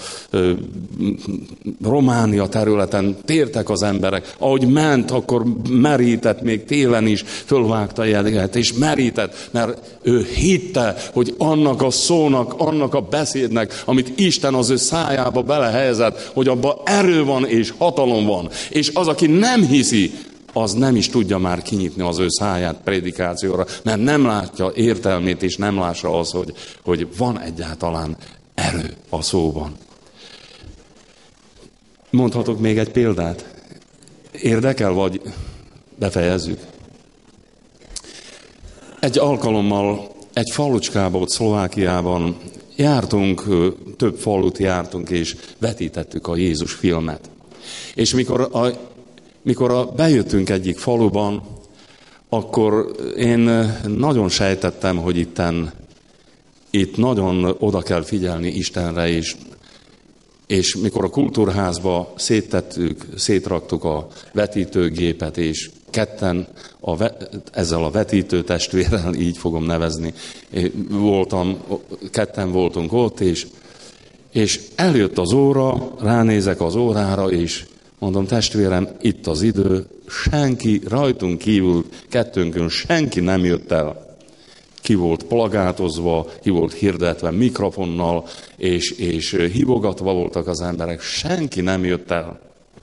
Románia területen, tértek az emberek. Ahogy ment, akkor merített, még télen is fölvágta jelet, és merített, mert ő hitte, hogy annak a szónak, annak a beszédnek, amit Isten az ő szájába belehelyezett, hogy abban erő van és hatalom van. És az, aki nem hiszi, az nem is tudja már kinyitni az ő száját prédikációra, mert nem látja értelmét, és nem lássa az, hogy, hogy van egyáltalán erő a szóban. Mondhatok még egy példát? Érdekel, vagy befejezzük? Egy alkalommal egy falucskába ott Szlovákiában jártunk, több falut jártunk, és vetítettük a Jézus filmet. És mikor a Mikor a, bejöttünk egyik faluban, akkor én nagyon sejtettem, hogy itten, itt nagyon oda kell figyelni Istenre, és, és mikor a kultúrházba széttettük, szétraktuk a vetítőgépet, és ketten a, ezzel a vetítő testvérrel, így fogom nevezni, voltam, ketten voltunk ott, és, és eljött az óra, ránézek az órára, és mondom, testvérem, itt az idő, senki, rajtunk kívül, kettőnkön senki nem jött el. ki volt plagátozva, ki volt hirdetve mikrofonnal, és, és hívogatva voltak az emberek. Senki nem jött el.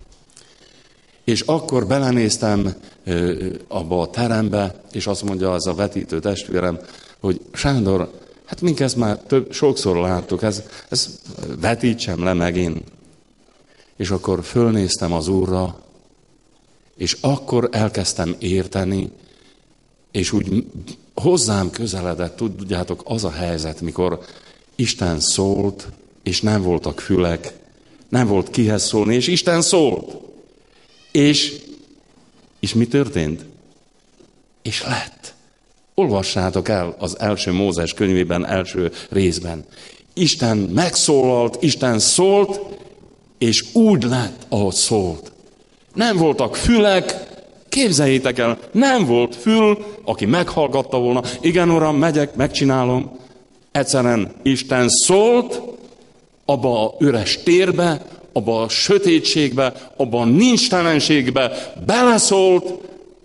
És akkor belenéztem abba a terembe, és azt mondja az a vetítő testvérem, hogy Sándor, hát mink ezt már több, sokszor láttuk, ez, ez vetítsem le megint. És akkor fölnéztem az Úrra, és akkor elkezdtem érteni, és úgy hozzám közeledett, tudjátok, az a helyzet, mikor Isten szólt, és nem voltak fülek, nem volt kihez szólni, és Isten szólt. És, és mi történt? És lett. Olvassátok el az első Mózes könyvében, első részben. Isten megszólalt, Isten szólt, és úgy lett, ahogy szólt. Nem voltak fülek, képzeljétek el, nem volt fül, aki meghallgatta volna. Igen, Uram, megyek, megcsinálom. Egyszerűen Isten szólt, abba a üres térbe, abba a sötétségbe, abba a nincstelenségbe beleszólt,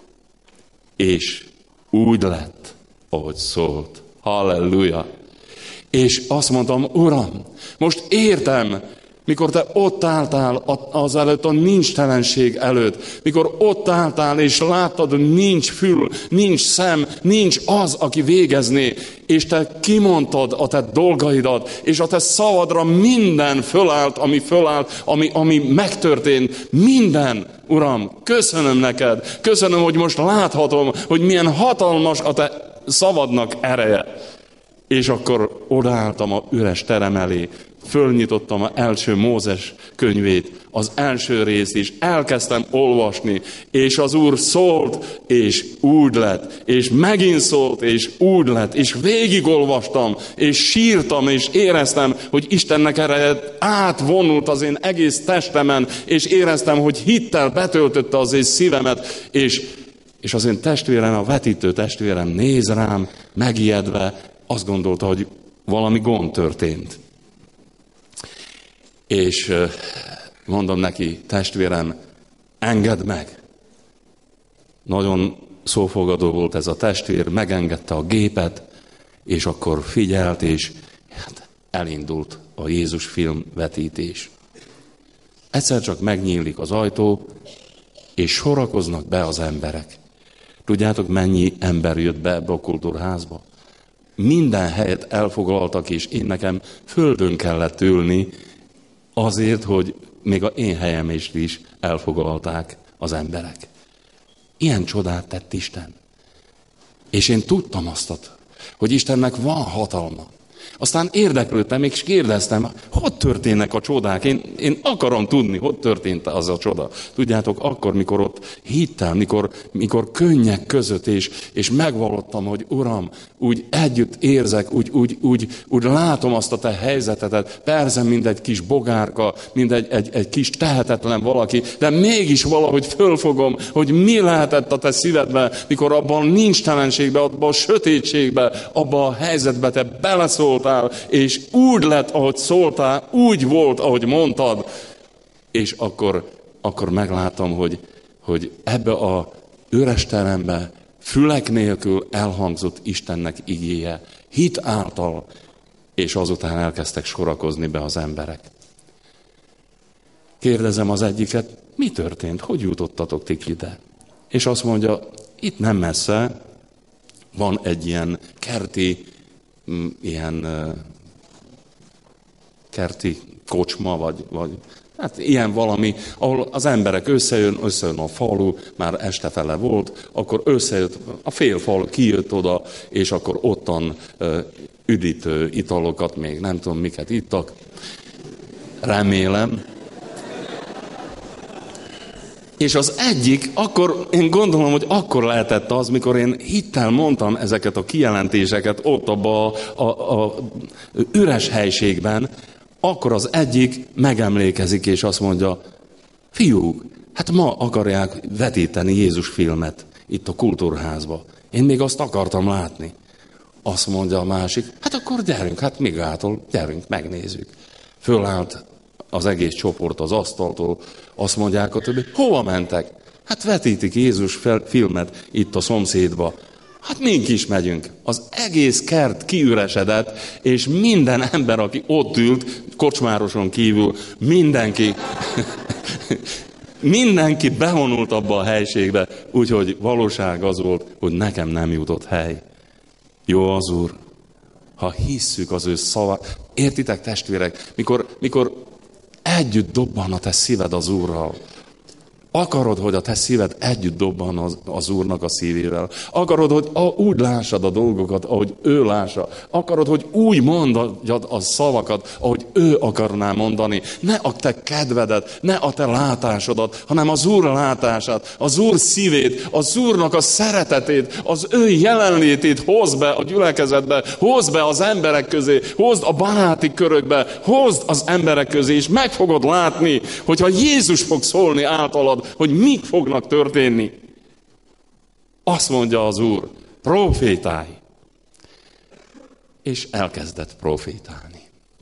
és úgy lett, ahogy szólt. Halleluja! És azt mondtam, Uram, most értem, mikor te ott álltál az előtt, a nincstelenség előtt, mikor ott álltál, és láttad, hogy nincs fül, nincs szem, nincs az, aki végezné, és te kimondtad a te dolgaidat, és a te szavadra minden fölállt, ami fölállt, ami, ami megtörtént, minden. Uram, köszönöm neked, köszönöm, hogy most láthatom, hogy milyen hatalmas a te szavadnak ereje. És akkor odaálltam a üres terem elé, fölnyitottam az első Mózes könyvét, az első részt is, elkezdtem olvasni, és az Úr szólt, és úgy lett, és megint szólt, és úgy lett, és végigolvastam, és sírtam, és éreztem, hogy Istennek ereje átvonult az én egész testemen, és éreztem, hogy hittel betöltötte az én szívemet, és, és az én testvérem, a vetítő testvérem néz rám, megijedve, azt gondolta, hogy valami gond történt. És mondom neki, testvérem, engedd meg. Nagyon szófogadó volt ez a testvér, megengedte a gépet, és akkor figyelt, és hát elindult a Jézus film vetítés. Egyszer csak megnyílik az ajtó, és sorakoznak be az emberek. Tudjátok, mennyi ember jött be ebbe a kultúrházba? Minden helyet elfoglaltak, és én nekem földön kellett ülni, azért, hogy még a én helyem is elfoglalták az emberek. Ilyen csodát tett Isten. És én tudtam azt, hogy Istennek van hatalma. Aztán érdeklődtem, és kérdeztem, hogy történnek a csodák? Én, én akarom tudni, hogy történt az a csoda. Tudjátok, akkor, mikor ott hittel, mikor, mikor könnyek között, és, és megvallottam, hogy Uram, úgy együtt érzek, úgy, úgy, úgy, úgy látom azt a te helyzetetet, persze, mint egy kis bogárka, mint egy, egy, egy kis tehetetlen valaki, de mégis valahogy fölfogom, hogy mi lehetett a te szívedben, mikor abban a nincstelenségben, abban a sötétségben, abban a helyzetben te beleszóltál, és úgy lett, ahogy szóltál, úgy volt, ahogy mondtad, és akkor, akkor meglátom, hogy, hogy ebbe a üres terembe fülek nélkül elhangzott Istennek igéje, hit által, és azután elkezdtek sorakozni be az emberek. Kérdezem az egyiket, mi történt, hogy jutottatok ti ide? És azt mondja, itt nem messze van egy ilyen kerti, ilyen uh, kerti kocsma, vagy, vagy hát ilyen valami, ahol az emberek összejön, összejön a falu, már estefele volt, akkor összejött, a fél falu kijött oda, és akkor ottan uh, üdítő italokat, még nem tudom miket ittak, remélem. És az egyik, akkor én gondolom, hogy akkor lehetett az, mikor én hittel mondtam ezeket a kijelentéseket ott abban a, a, a üres helységben, akkor az egyik megemlékezik, és azt mondja, fiúk, hát ma akarják vetíteni Jézus filmet itt a kultúrházba. Én még azt akartam látni. Azt mondja a másik, hát akkor gyerünk, hát mi gátol, gyerünk, megnézzük. Fölállt az egész csoport az asztaltól, azt mondják a többi, hova mentek? Hát vetítik Jézus fel, filmet itt a szomszédba. Hát mink is megyünk. Az egész kert kiüresedett, és minden ember, aki ott ült, kocsmároson kívül, mindenki, mindenki bevonult abba a helységbe, úgyhogy valóság az volt, hogy nekem nem jutott hely. Jó az Úr, ha hisszük az ő szavát. Értitek, testvérek, mikor, mikor együtt dobban a te szíved az Úrral, akarod, hogy a te szíved együtt dobban az, az Úrnak a szívével. Akarod, hogy a, úgy lássad a dolgokat, ahogy ő lássa. Akarod, hogy úgy mondjad a szavakat, ahogy ő akarná mondani. Ne a te kedvedet, ne a te látásodat, hanem az Úr látását, az Úr szívét, az Úrnak a szeretetét, az ő jelenlétét hozd be a gyülekezetbe, hozd be az emberek közé, hozd a baráti körökbe, hozd az emberek közé, és meg fogod látni, hogyha Jézus fog szólni általad, hogy mik fognak történni. Azt mondja az Úr, profétálj. És elkezdett profétálni.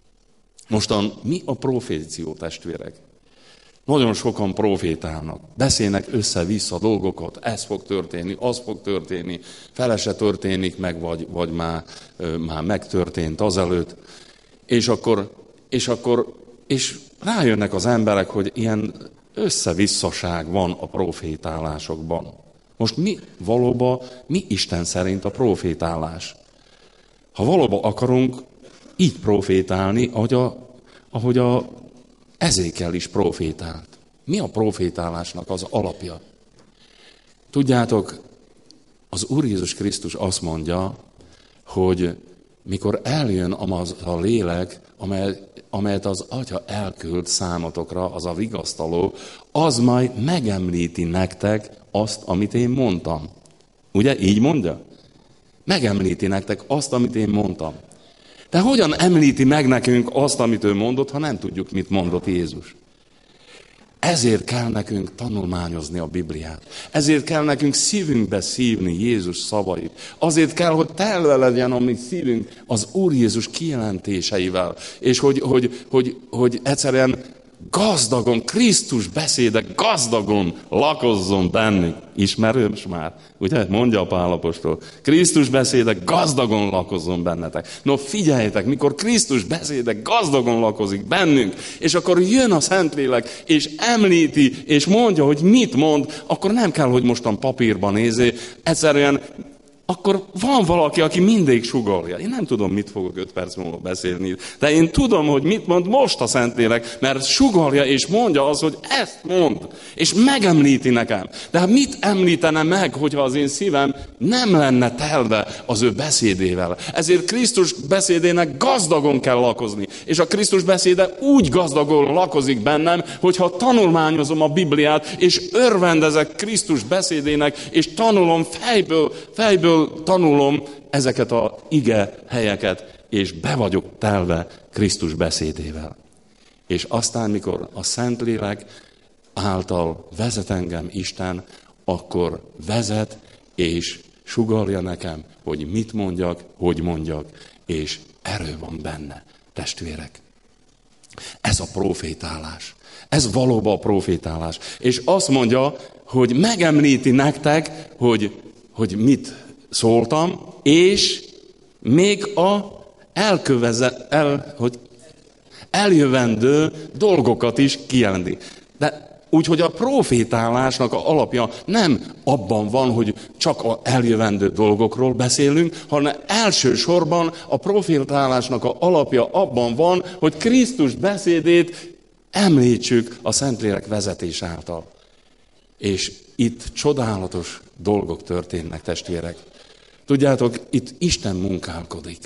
Mostan mi a proféció, testvérek? Nagyon sokan profétálnak, beszélnek össze-vissza dolgokat, ez fog történni, az fog történni, fele se történik meg, vagy, vagy már, már megtörtént azelőtt. És akkor, és akkor, és rájönnek az emberek, hogy ilyen összevisszaság van a profétálásokban. Most mi valóban, mi Isten szerint a profétálás? Ha valóban akarunk így profétálni, ahogy a, ahogy a Ezékel is profétált. Mi a profétálásnak az alapja? Tudjátok, az Úr Jézus Krisztus azt mondja, hogy mikor eljön az a lélek, amely, amelyet az Atya elküld számotokra, az a vigasztaló, az majd megemlíti nektek azt, amit én mondtam. Ugye, így mondja? Megemlíti nektek azt, amit én mondtam. De hogyan említi meg nekünk azt, amit ő mondott, ha nem tudjuk, mit mondott Jézus? Ezért kell nekünk tanulmányozni a Bibliát. Ezért kell nekünk szívünkbe szívni Jézus szavait. Azért kell, hogy telve legyen a mi szívünk az Úr Jézus kijelentéseivel. És hogy, hogy, hogy, hogy egyszerűen gazdagon, Krisztus beszéde gazdagon lakozzon bennünk. Ismerős már? Ugye? Mondja a Pál apostol. Krisztus beszéde gazdagon lakozzon bennetek. No figyeljetek, mikor Krisztus beszéde gazdagon lakozik bennünk, és akkor jön a Szentlélek, és említi, és mondja, hogy mit mond, akkor nem kell, hogy mostan papírban nézzé, egyszerűen akkor van valaki, aki mindig sugallja. Én nem tudom, mit fogok öt perc múlva beszélni, de én tudom, hogy mit mond most a Szentlélek, mert sugallja és mondja az, hogy ezt mond, és megemlíti nekem. De hát mit említene meg, hogyha az én szívem nem lenne telve az ő beszédével? Ezért Krisztus beszédének gazdagon kell lakozni, és a Krisztus beszéde úgy gazdagon lakozik bennem, hogyha tanulmányozom a Bibliát, és örvendezek Krisztus beszédének, és tanulom fejből, fejből tanulom ezeket a ige helyeket, és be vagyok telve Krisztus beszédével. És aztán, mikor a Szentlélek által vezet engem Isten, akkor vezet és sugallja nekem, hogy mit mondjak, hogy mondjak, és erő van benne, testvérek. Ez a profétálás. Ez valóban a profétálás. És azt mondja, hogy megemlíti nektek, hogy, hogy mit szóltam, és még a elköveze, el, hogy eljövendő dolgokat is kijelenti. De úgyhogy a profétálásnak a alapja nem abban van, hogy csak az eljövendő dolgokról beszélünk, hanem elsősorban a profétálásnak a alapja abban van, hogy Krisztus beszédét említsük a Szentlélek vezetés által. És itt csodálatos dolgok történnek, testvérek. Tudjátok, itt Isten munkálkodik.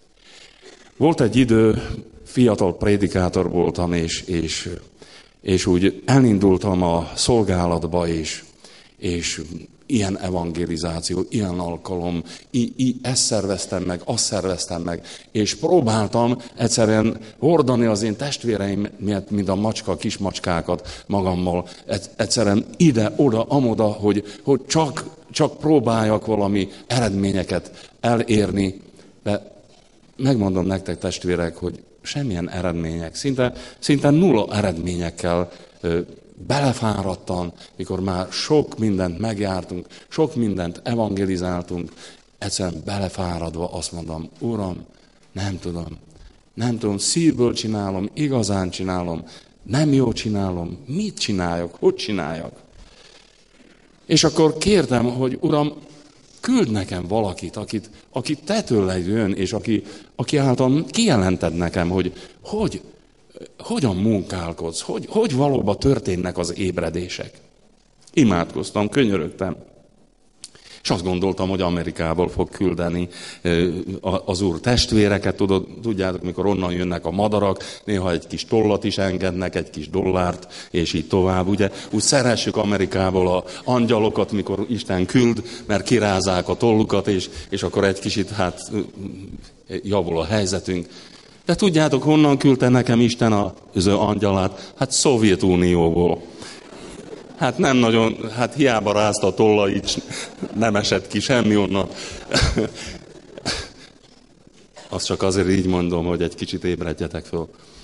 Volt egy idő, fiatal prédikátor voltam, és, és, és úgy elindultam a szolgálatba, és, és ilyen evangelizáció, ilyen alkalom, í, í, ezt szerveztem meg, azt szerveztem meg, és próbáltam egyszerűen hordani az én testvéreim, mint a macska, kis macskákat magammal, egyszerűen ide, oda, amoda, hogy, hogy csak, csak próbáljak valami eredményeket elérni, de megmondom nektek, testvérek, hogy semmilyen eredmények, szinte, szinte nulla eredményekkel belefáradtan, mikor már sok mindent megjártunk, sok mindent evangelizáltunk, egyszerűen belefáradva azt mondom, Uram, nem tudom, nem tudom, szívből csinálom, igazán csinálom, nem jól csinálom, mit csináljak, hogy csináljak? És akkor kértem, hogy Uram, küld nekem valakit, akit, aki te tőled jön, és aki, aki által kijelented nekem, hogy, hogy hogyan munkálkodsz, hogy, hogy valóban történnek az ébredések. Imádkoztam, könyörögtem. És azt gondoltam, hogy Amerikából fog küldeni az Úr testvéreket, tudod, tudjátok, mikor onnan jönnek a madarak, néha egy kis tollat is engednek, egy kis dollárt, és így tovább, ugye. Úgy szeressük Amerikából a angyalokat, mikor Isten küld, mert kirázzák a tollukat, és, és akkor egy kicsit, hát, javul a helyzetünk. De tudjátok, honnan küldte nekem Isten az ő angyalát? Hát Szovjetunióból. Hát nem nagyon, hát hiába rázta a tolla, így nem esett ki semmi onnan. Azt csak azért így mondom, hogy egy kicsit ébredjetek föl.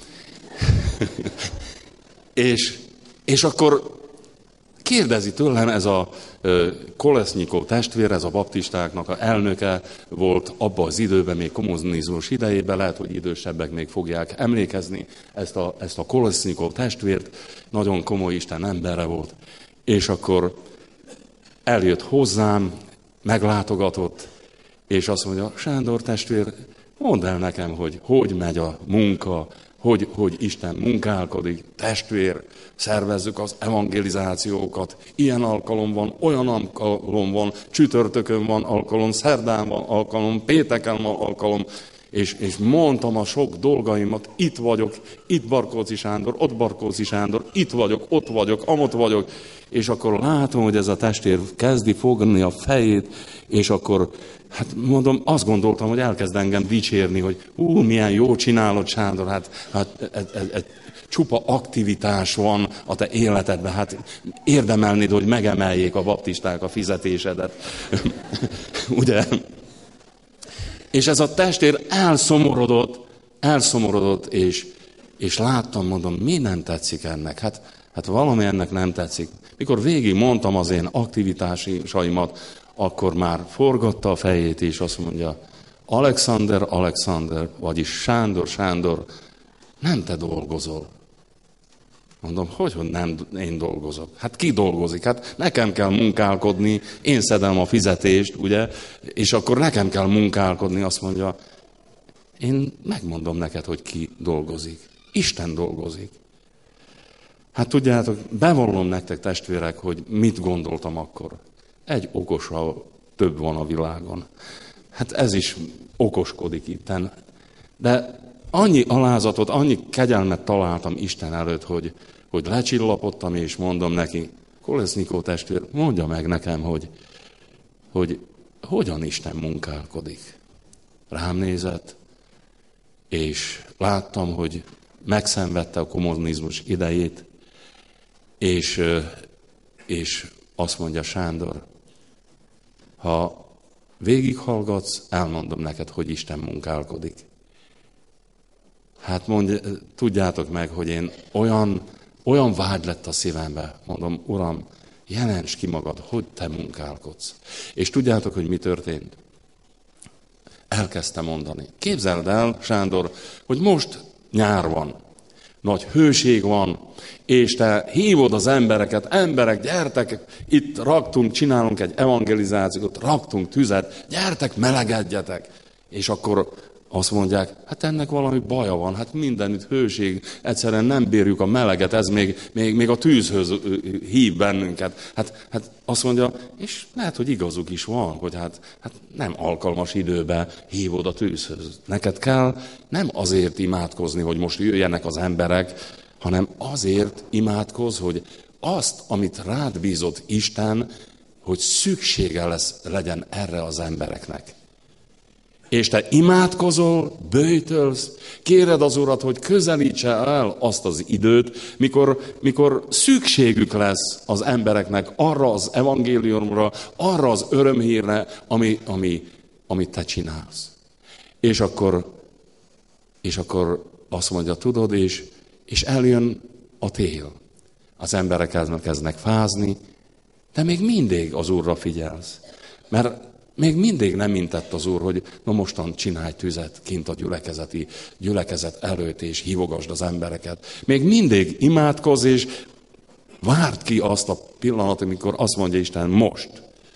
és, és akkor kérdezi tőlem ez a Kolesznyikov testvér, ez a baptistáknak a elnöke volt abban az időben, még kommunizmus idejében, lehet, hogy idősebbek még fogják emlékezni ezt a, ezt a Kolesznyikov testvért, nagyon komoly Isten embere volt. És akkor eljött hozzám, meglátogatott, és azt mondja, Sándor testvér, mondd el nekem, hogy hogy megy a munka, hogy, hogy Isten munkálkodik, testvér, szervezzük az evangelizációkat, ilyen alkalom van, olyan alkalom van, csütörtökön van alkalom, szerdán van alkalom, pénteken van alkalom, és, és mondtam a sok dolgaimat, itt vagyok, itt Barkóczy Sándor, ott Barkóczy Sándor, itt vagyok, ott vagyok, amott vagyok, és akkor látom, hogy ez a testvér kezdi fogni a fejét, és akkor, hát mondom, azt gondoltam, hogy elkezd engem dicsérni, hogy ú, milyen jó csinálod, Sándor, hát, hát ez, ez, ez, csupa aktivitás van a te életedben, hát érdemelnéd, hogy megemeljék a baptisták a fizetésedet. Ugye? És ez a testvér elszomorodott, elszomorodott, és, és láttam, mondom, mi nem tetszik ennek? Hát, hát valami ennek nem tetszik. Mikor végig mondtam az én aktivitásaimat, akkor már forgatta a fejét, és azt mondja, Alexander, Alexander, vagyis Sándor, Sándor, nem te dolgozol. Mondom, hogy, hogy nem én dolgozok? Hát ki dolgozik? Hát nekem kell munkálkodni, én szedem a fizetést, ugye, és akkor nekem kell munkálkodni, azt mondja, én megmondom neked, hogy ki dolgozik. Isten dolgozik. Hát tudjátok, bevallom nektek testvérek, hogy mit gondoltam akkor. Egy okosabb több van a világon. Hát ez is okoskodik itten. De annyi alázatot, annyi kegyelmet találtam Isten előtt, hogy, hogy lecsillapodtam, és mondom neki, Kolesznyikov testvér, mondja meg nekem, hogy, hogy hogyan Isten munkálkodik. Rám nézett, és láttam, hogy megszenvedte a kommunizmus idejét, és, és azt mondja, Sándor, ha végighallgatsz, elmondom neked, hogy Isten munkálkodik. Hát mondja, tudjátok meg, hogy én olyan, olyan vágy lett a szívembe. Mondom, Uram, jelents ki magad, hogy te munkálkodsz. És tudjátok, hogy mi történt? Elkezdte mondani. Képzeld el, Sándor, hogy most nyár van, nagy hőség van, és te hívod az embereket, emberek, gyertek, itt raktunk, csinálunk egy evangelizációt, raktunk tüzet, gyertek, melegedjetek. És akkor azt mondják, hát ennek valami baja van, hát mindenütt hőség, egyszerűen nem bírjuk a meleget, ez még, még, még a tűzhöz hív bennünket. Hát, hát azt mondja, és lehet, hogy igazuk is van, hogy hát, hát nem alkalmas időben hívod a tűzhöz. Neked kell nem azért imádkozni, hogy most jöjjenek az emberek, hanem azért imádkozz, hogy azt, amit rád bízott Isten, hogy szüksége lesz, legyen erre az embereknek. És te imádkozol, böjtölsz, kéred az Urat, hogy közelítse el azt az időt, mikor, mikor szükségük lesz az embereknek arra az evangéliumra, arra az örömhírre, ami, ami, amit te csinálsz. És akkor, és akkor azt mondja, tudod, és, és eljön a tél. Az emberek elkezdenek fázni, de még mindig az Úrra figyelsz. Mert Még mindig nem intett az Úr, hogy na mostan csinálj tüzet kint a gyülekezeti gyülekezet előtt, és hívogasd az embereket. Még mindig imádkozz, és várd ki azt a pillanatot, amikor azt mondja Isten, most.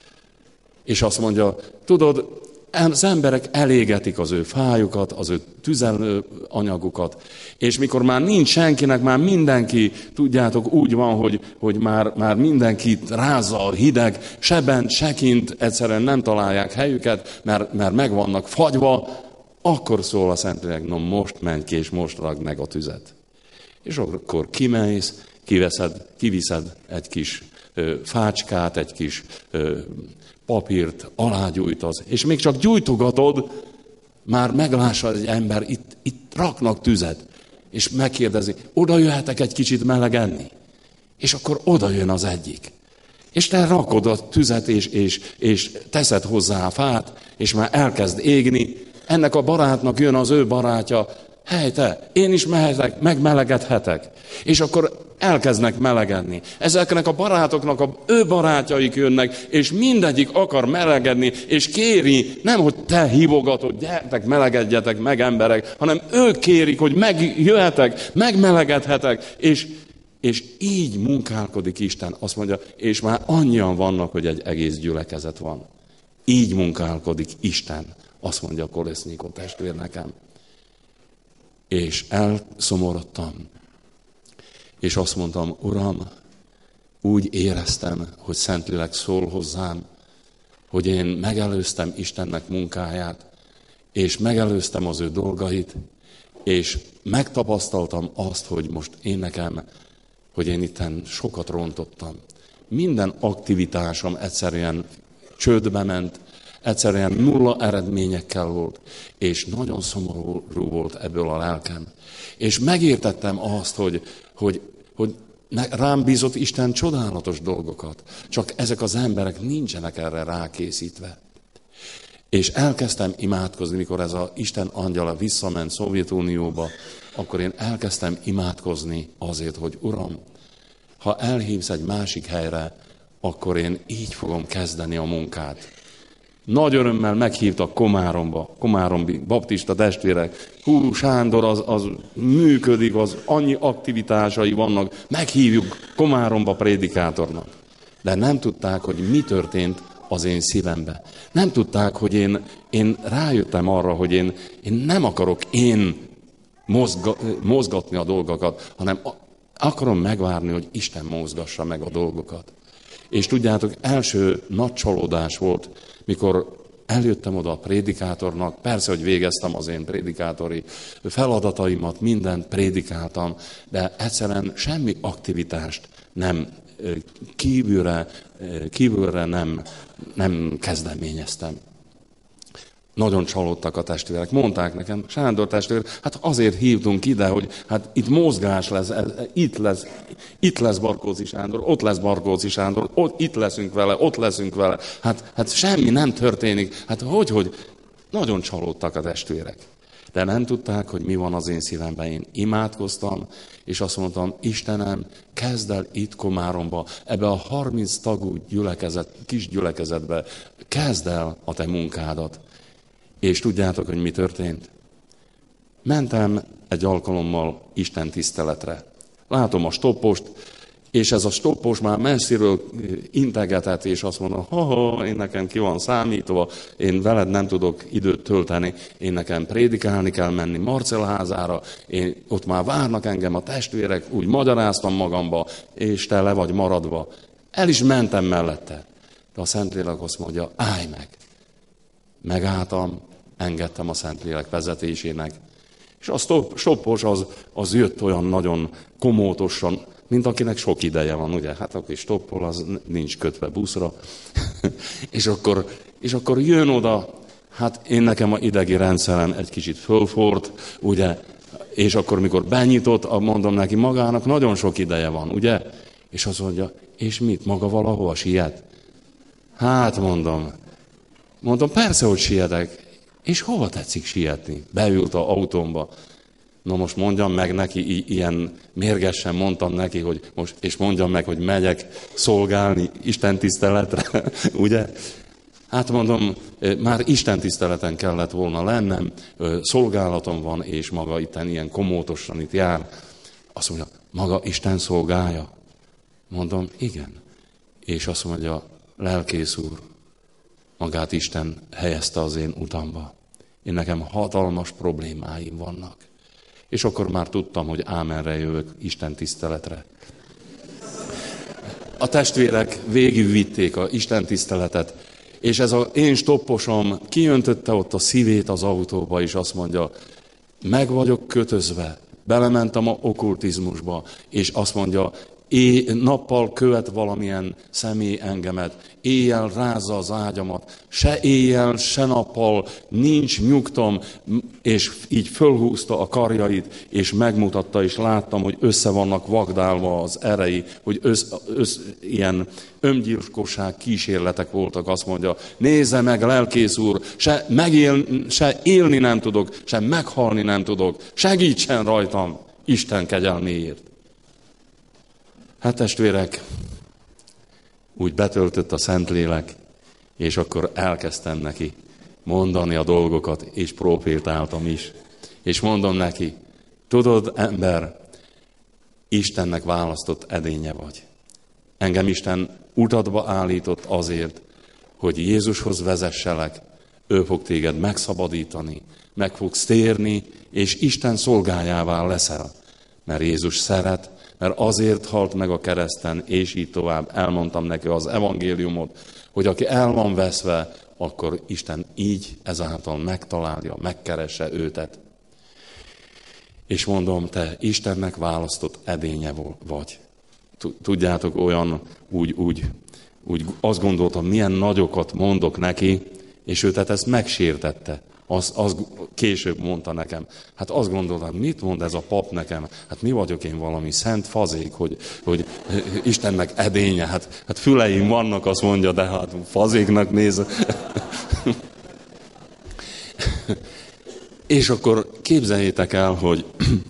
És azt mondja, tudod, az emberek elégetik az ő fájukat, az ő tüzelő anyagukat, és mikor már nincs senkinek, már mindenki, tudjátok, úgy van, hogy, hogy már, már mindenkit rázza a hideg, se bent, se kint, egyszerűen nem találják helyüket, mert, mert meg vannak fagyva, akkor szól a Szentlélek, no most menj ki, és most ragd meg a tüzet. És akkor kimész, kiveszed, kiviszed egy kis ö, fácskát, egy kis ö, papírt, alágyújtasz, és még csak gyújtogatod, már meglássa egy ember, itt, itt raknak tüzet, és megkérdezi, oda jöhetek egy kicsit melegenni? És akkor oda jön az egyik. És te rakod a tüzet, és, és, és teszed hozzá a fát, és már elkezd égni. Ennek a barátnak jön az ő barátja, hely te, én is mehetek, megmelegedhetek. És akkor elkezdnek melegedni. Ezeknek a barátoknak a ő barátjaik jönnek, és mindegyik akar melegedni, és kéri, nem hogy te hívogatod, gyertek, melegedjetek meg emberek, hanem ők kérik, hogy megjöhetek, megmelegedhetek, és, és így munkálkodik Isten. Azt mondja, és már annyian vannak, hogy egy egész gyülekezet van. Így munkálkodik Isten, azt mondja a Kolesznyikó testvér nekem. És elszomorodtam. És azt mondtam, Uram, úgy éreztem, hogy Szentlélek szól hozzám, hogy én megelőztem Istennek munkáját, és megelőztem az ő dolgait, és megtapasztaltam azt, hogy most én nekem, hogy én itten sokat rontottam. Minden aktivitásom egyszerűen csődbe ment, egyszerűen nulla eredményekkel volt, és nagyon szomorú volt ebből a lelkem. És megértettem azt, hogy, hogy, hogy rám bízott Isten csodálatos dolgokat, csak ezek az emberek nincsenek erre rákészítve. És elkezdtem imádkozni, mikor ez az Isten angyala visszament Szovjetunióba, akkor én elkezdtem imádkozni azért, hogy Uram, ha elhívsz egy másik helyre, akkor én így fogom kezdeni a munkát. Nagy örömmel meghívtak Komáromba, komárombi baptista testvérek. Hú, Sándor, az, az működik, az annyi aktivitásai vannak, meghívjuk Komáromba prédikátornak. De nem tudták, hogy mi történt az én szívembe. Nem tudták, hogy én, én rájöttem arra, hogy én, én nem akarok én mozga, mozgatni a dolgokat, hanem akarom megvárni, hogy Isten mozgassa meg a dolgokat. És tudjátok, első nagy csalódás volt, mikor eljöttem oda a prédikátornak, persze, hogy végeztem az én prédikátori feladataimat, mindent prédikáltam, de egyszerűen semmi aktivitást nem kívülre, kívülre nem, nem kezdeményeztem. Nagyon csalódtak a testvérek. Mondták nekem, Sándor testvér, hát azért hívtunk ide, hogy hát itt mozgás lesz, itt lesz, itt lesz Barkóczy Sándor, ott lesz Barkóczy Sándor, ott, itt leszünk vele, ott leszünk vele. Hát, hát semmi nem történik. Hát hogy, hogy? Nagyon csalódtak a testvérek. De nem tudták, hogy mi van az én szívemben. Én imádkoztam, és azt mondtam, Istenem, kezd el itt Komáromba, ebbe a harminc tagú gyülekezet, kis gyülekezetbe, kezd el a te munkádat. És tudjátok, hogy mi történt? Mentem egy alkalommal Isten tiszteletre. Látom a stoppost, és ez a stoppos már messziről integetett, és azt mondom, ha-ha, én nekem ki van számítva, én veled nem tudok időt tölteni, én nekem prédikálni kell menni Marcell házára, én, ott már várnak engem a testvérek, úgy magyaráztam magamba, és te le vagy maradva. El is mentem mellette. De a Szentlélek azt mondja, állj meg. Megálltam, engedtem a Szentlélek vezetésének. És a stoppos az, az jött olyan nagyon komótosan, mint akinek sok ideje van, ugye? Hát aki stoppol, az nincs kötve buszra. és, akkor, és akkor jön oda, hát én nekem a idegi rendszerem egy kicsit fölfort, ugye? És akkor, mikor benyitott, mondom neki, magának nagyon sok ideje van, ugye? És azt mondja, és mit, maga valahova siet? Hát mondom, mondom, persze, hogy sietek. És hova tetszik sietni? Beült az autómba. Na most mondjam meg neki, i- ilyen mérgesen mondtam neki, hogy most, és mondjam meg, hogy megyek szolgálni Isten tiszteletre, ugye? Hát mondom, már Isten tiszteleten kellett volna lennem, szolgálatom van, és maga itten ilyen komótosan itt jár. Azt mondja, maga Isten szolgálja? Mondom, igen. És azt mondja, lelkész úr, magát Isten helyezte az én utamba. Én nekem hatalmas problémáim vannak. És akkor már tudtam, hogy ámenre jövök Isten tiszteletre. A testvérek végigvitték a Isten tiszteletet, és ez az én stopposom kijöntötte ott a szívét az autóba, és azt mondja, meg vagyok kötözve, belementem a okkultizmusba, és azt mondja, é, nappal követ valamilyen személy engemet, éjjel rázza az ágyamat, se éjjel, se nappal nincs nyugtom, és így fölhúzta a karjait, és megmutatta, és láttam, hogy össze vannak vagdálva az erei, hogy össz, össz, ilyen öngyilkosság kísérletek voltak, azt mondja, nézze meg, lelkész úr, se, megél, se élni nem tudok, se meghalni nem tudok, segítsen rajtam Isten kegyelméért. Hát testvérek, úgy betöltött a Szentlélek, és akkor elkezdtem neki mondani a dolgokat, és profétáltam is. És mondom neki, tudod, ember, Istennek választott edénye vagy. Engem Isten utatba állított azért, hogy Jézushoz vezesselek, ő fog téged megszabadítani, meg fogsz térni, és Isten szolgájává leszel. Mert Jézus szeret, mert azért halt meg a kereszten, és így tovább elmondtam neki az evangéliumot, hogy aki el van veszve, akkor Isten így ezáltal megtalálja, megkeresse őtet. És mondom, te Istennek választott edénye vagy. Tudjátok, olyan úgy, úgy, úgy azt gondoltam, milyen nagyokat mondok neki, és ő tehát ezt megsértette. Az, az később mondta nekem. Hát azt gondoltam, mit mond ez a pap nekem? Hát mi vagyok én valami szent fazék, hogy, hogy Istennek edénye. Hát, hát füleim vannak, azt mondja, de hát fazéknak néz. És akkor képzeljétek el, hogy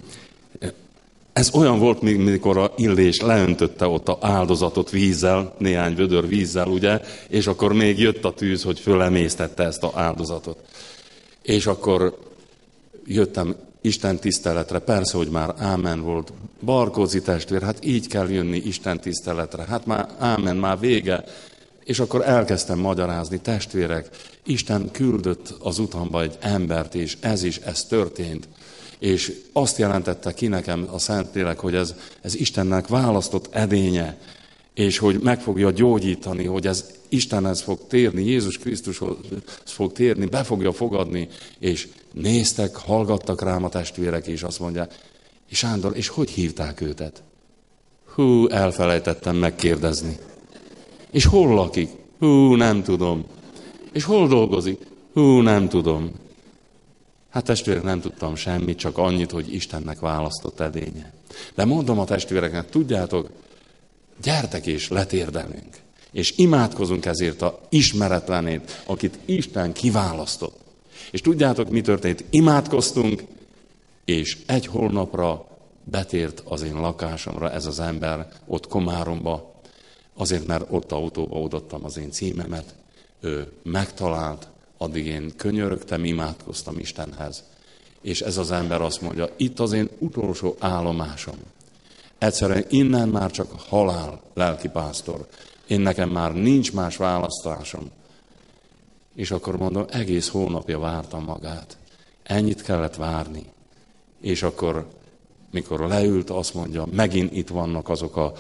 ez olyan volt, mikor a Illés leöntötte ott a áldozatot vízzel, néhány vödör vízzel, ugye, és akkor még jött a tűz, hogy fölemésztette ezt az áldozatot. És akkor jöttem Isten tiszteletre, persze, hogy már ámen volt. Barkózi testvér, hát így kell jönni Isten tiszteletre. Hát már ámen, már vége. És akkor elkezdtem magyarázni, testvérek, Isten küldött az utamba egy embert, és ez is, ez történt. És azt jelentette ki nekem a Szentlélek, hogy ez, ez Istennek választott edénye, és hogy meg fogja gyógyítani, hogy ez Istenhez fog térni, Jézus Krisztushoz fog térni, be fogja fogadni, és néztek, hallgattak rám a testvérek, és azt mondják, és Sándor, és hogy hívták őtet? Hú, elfelejtettem megkérdezni. És hol lakik? Hú, nem tudom. És hol dolgozik? Hú, nem tudom. Hát testvérek, nem tudtam semmit, csak annyit, hogy Istennek választott edénye. De mondom a testvéreknek, tudjátok, gyertek és letérdelünk. És imádkozunk ezért a ismeretlenét, akit Isten kiválasztott. És tudjátok, mi történt? Imádkoztunk, és egy holnapra betért az én lakásomra ez az ember, ott Komáromba, azért, mert ott autóba odaadtam az én címemet. Ő megtalált, addig én könyörögtem, imádkoztam Istenhez. És ez az ember azt mondja, itt az én utolsó állomásom. Egyszerűen innen már csak halál, lelkipásztor. Én nekem már nincs más választásom. És akkor mondom, egész hónapja vártam magát. Ennyit kellett várni. És akkor, mikor leült, azt mondja, megint itt vannak azok a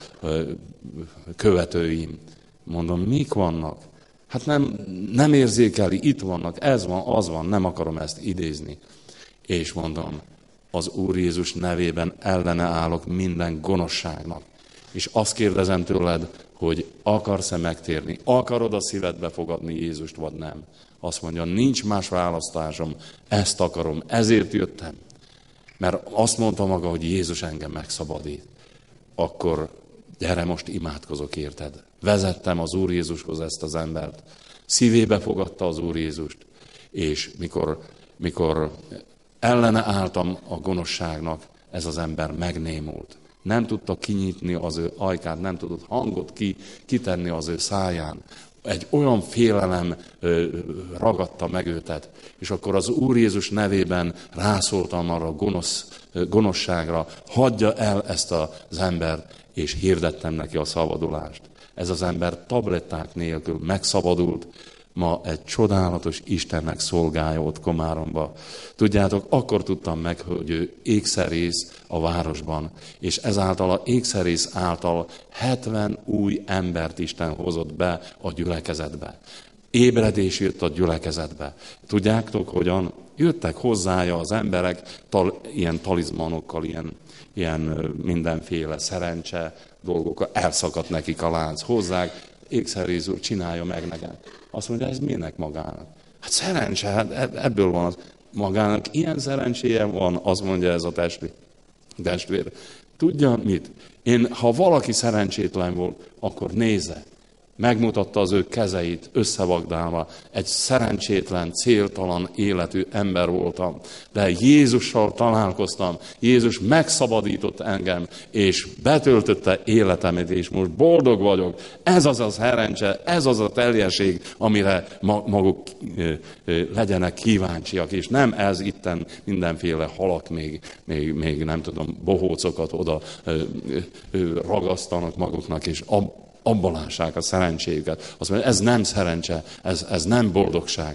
követőim. Mondom, mik vannak? Hát nem, nem érzékeli, itt vannak, ez van, az van, nem akarom ezt idézni. És mondom, az Úr Jézus nevében ellene állok minden gonoszságnak. És azt kérdezem tőled, hogy akarsz-e megtérni? Akarod a szívedbe fogadni Jézust, vagy nem? Azt mondja, nincs más választásom, ezt akarom, ezért jöttem. Mert azt mondta maga, hogy Jézus engem megszabadít. Akkor gyere, most imádkozok érted. Vezettem az Úr Jézushoz ezt az embert. Szívébe fogadta az Úr Jézust. És mikor, mikor ellene álltam a gonoszságnak, ez az ember megnémult. Nem tudta kinyitni az ő ajkát, nem tudott hangot ki, kitenni az ő száján. Egy olyan félelem ragadta meg őtet, és akkor az Úr Jézus nevében rászóltam arra a gonosz, gonoszságra, hagyja el ezt az embert, és hirdettem neki a szabadulást. Ez az ember tabletták nélkül megszabadult, ma egy csodálatos Istennek szolgálja ott Komáromba. Tudjátok, akkor tudtam meg, hogy ő ékszerész a városban, és ezáltal a ékszerész által hetven új embert Isten hozott be a gyülekezetbe. Ébredés jött a gyülekezetbe. Tudjátok, hogyan? Jöttek hozzája az emberek tal, ilyen talizmanokkal, ilyen, ilyen mindenféle szerencse dolgokkal, elszakadt nekik a lánc. Hozzák, ékszerész úr, csinálja meg nekem. Azt mondja, ez minek magának? Hát szerencse, hát ebből van az. Magának ilyen szerencséje van, azt mondja ez a testvér. testvér. Tudja mit? Én, ha valaki szerencsétlen volt, akkor nézze. Megmutatta az ő kezeit összevagdálva. Egy szerencsétlen, céltalan életű ember voltam. De Jézussal találkoztam. Jézus megszabadított engem, és betöltötte életemet, és most boldog vagyok. Ez az a szerencse, ez az a teljesség, amire maguk legyenek kíváncsiak, és nem ez itten mindenféle halak, még, még, még nem tudom, bohócokat oda ragasztanak maguknak, és ab, abba lássák a szerencséjüket. Azt mondja, ez nem szerencse, ez, ez nem boldogság.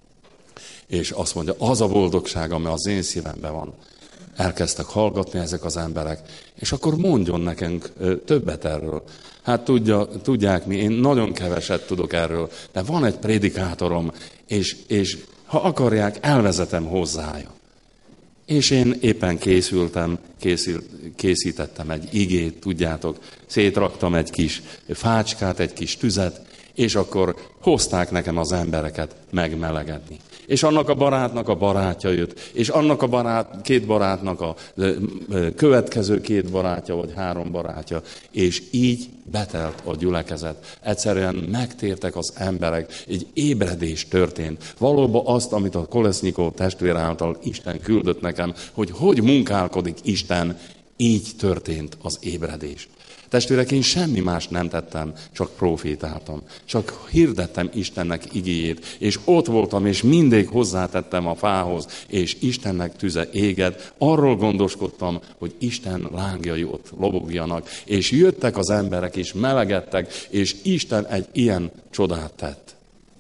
És azt mondja, az a boldogság, ami az én szívemben van. Elkezdtek hallgatni ezek az emberek, és akkor mondjon nekünk többet erről. Hát tudja, tudják mi, én nagyon keveset tudok erről, de van egy prédikátorom, és, és ha akarják, elvezetem hozzája. És én éppen készültem, készült, készítettem egy igét, tudjátok, szétraktam egy kis fácskát, egy kis tüzet, és akkor hozták nekem az embereket megmelegedni. És annak a barátnak a barátja jött, és annak a barát, két barátnak a következő két barátja, vagy három barátja, és így betelt a gyülekezet. Egyszerűen megtértek az emberek, egy ébredés történt. Valóban azt, amit a Kolesznyikov testvér által Isten küldött nekem, hogy hogy munkálkodik Isten, így történt az ébredés. Testvérek, én semmi más nem tettem, csak profétáltam. Csak hirdettem Istennek igéjét, és ott voltam, és mindig hozzátettem a fához, és Istennek tüze égett. Arról gondoskodtam, hogy Isten lángjai ott lobogjanak, és jöttek az emberek, és melegedtek, és Isten egy ilyen csodát tett.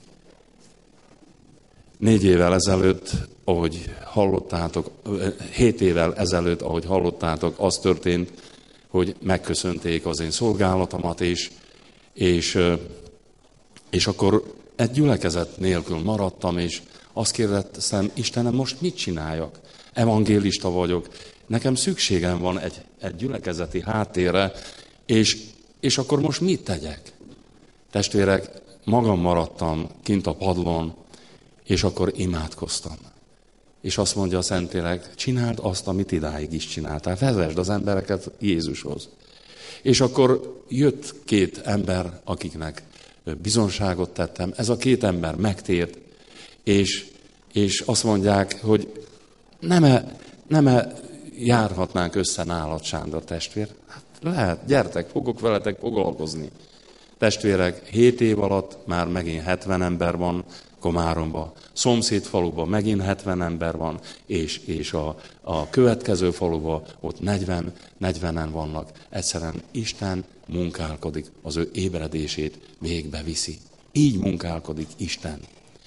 Négy évvel ezelőtt, ahogy hallottátok, hét évvel ezelőtt, ahogy hallottátok, az történt, hogy megköszönték az én szolgálatomat is, és, és akkor egy gyülekezet nélkül maradtam, és azt kérdeztem, Istenem, most mit csináljak? Evangélista vagyok, nekem szükségem van egy, egy gyülekezeti háttérre, és, és akkor most mit tegyek? Testvérek, magam maradtam kint a padlón, és akkor imádkoztam. És azt mondja a Szentlélek, csináld azt, amit idáig is csináltál. Vezesd az embereket Jézushoz. És akkor jött két ember, akiknek bizonságot tettem. Ez a két ember megtért, és, és azt mondják, hogy nem-e, nem-e járhatnánk össze nálad, Sándor testvér? Hát lehet, gyertek, fogok veletek foglalkozni. Testvérek, hét év alatt már megint hetven ember van Komáromba, szomszéd faluban megint hetven ember van, és, és a, a következő faluban ott negyven, negyvenen vannak. Egyszerűen Isten munkálkodik, az ő ébredését végbe viszi. Így munkálkodik Isten.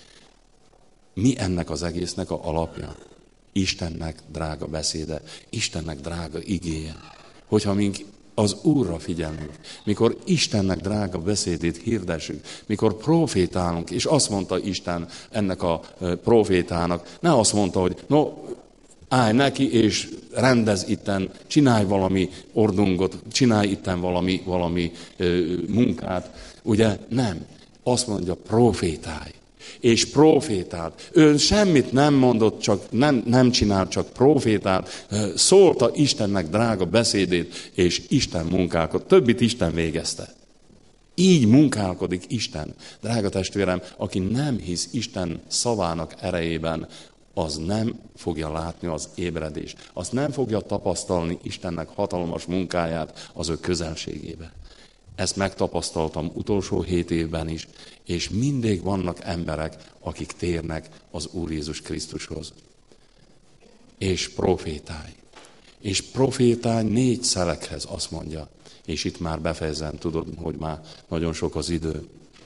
Mi ennek az egésznek a alapja? Istennek drága beszéde, Istennek drága igéje. Hogyha mink az Úrra figyelünk, mikor Istennek drága beszédét hirdessük, mikor profétálunk, és azt mondta Isten ennek a profétának, ne azt mondta, hogy no, állj neki, és rendez itten, csinálj valami ordungot, csinálj itten valami, valami ö, munkát. Ugye nem. Azt mondja, profétálj. És profétált. Ő semmit nem mondott, csak nem, nem csinált, csak profétált. Szólta Istennek drága beszédét, és Isten munkálkodott. Többit Isten végezte. Így munkálkodik Isten. Drága testvérem, aki nem hisz Isten szavának erejében, az nem fogja látni az ébredést. Az nem fogja tapasztalni Istennek hatalmas munkáját az ő közelségébe. Ezt megtapasztaltam utolsó hét évben is, és mindig vannak emberek, akik térnek az Úr Jézus Krisztushoz. És profétálj. És profétálj négy szelekhez, azt mondja. És itt már befejezem, tudod, hogy már nagyon sok az idő.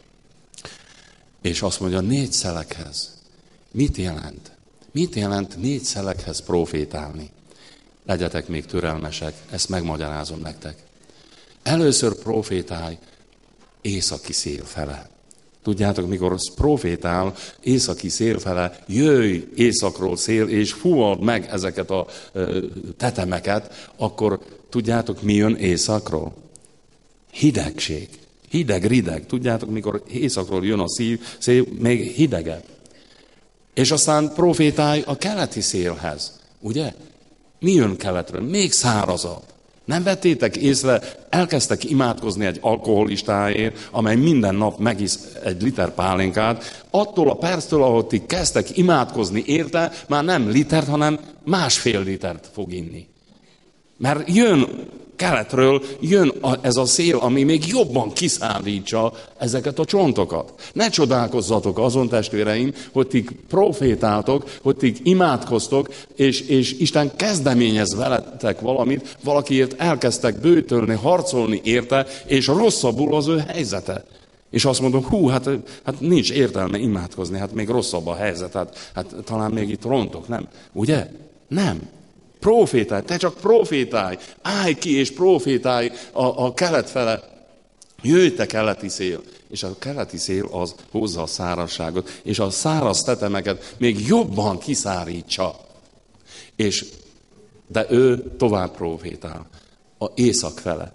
És azt mondja, négy szelekhez. Mit jelent? Mit jelent négy szelekhez profétálni? Legyetek még türelmesek, ezt megmagyarázom nektek. Először profétálj északi szél fele. Tudjátok, mikor profétál északi szél fele, jöjj északról szél, és fúvald meg ezeket a tetemeket, akkor tudjátok, mi jön északról? Hidegség. Hideg-rideg. Tudjátok, mikor északról jön a szív, szél, még hidegebb. És aztán profétálj a keleti szélhez. Ugye? Mi jön keletről? Még szárazabb. Nem vettétek észre, elkezdtek imádkozni egy alkoholistáért, amely minden nap megisz egy liter pálinkát, attól a perctől, ahogy ti kezdtek imádkozni érte, már nem litert, hanem másfél litert fog inni. Mert jön keletről, jön ez a szél, ami még jobban kiszállítsa ezeket a csontokat. Ne csodálkozzatok azon, testvéreim, hogy ti profétáltok, hogy ti imádkoztok, és, és Isten kezdeményez veletek valamit, valakiért elkezdtek bőtölni, harcolni érte, és rosszabbul az ő helyzete. És azt mondom, hú, hát, hát nincs értelme imádkozni, hát még rosszabb a helyzet, hát, hát talán még itt rontok, nem? Ugye? Nem. Profétálj, te csak profétálj, állj ki és profétálj a, a kelet fele. Jöjj te keleti szél. És a keleti szél az hozza a szárazságot, és a száraz tetemeket még jobban kiszárítsa. És, de ő tovább profétál. A észak fele.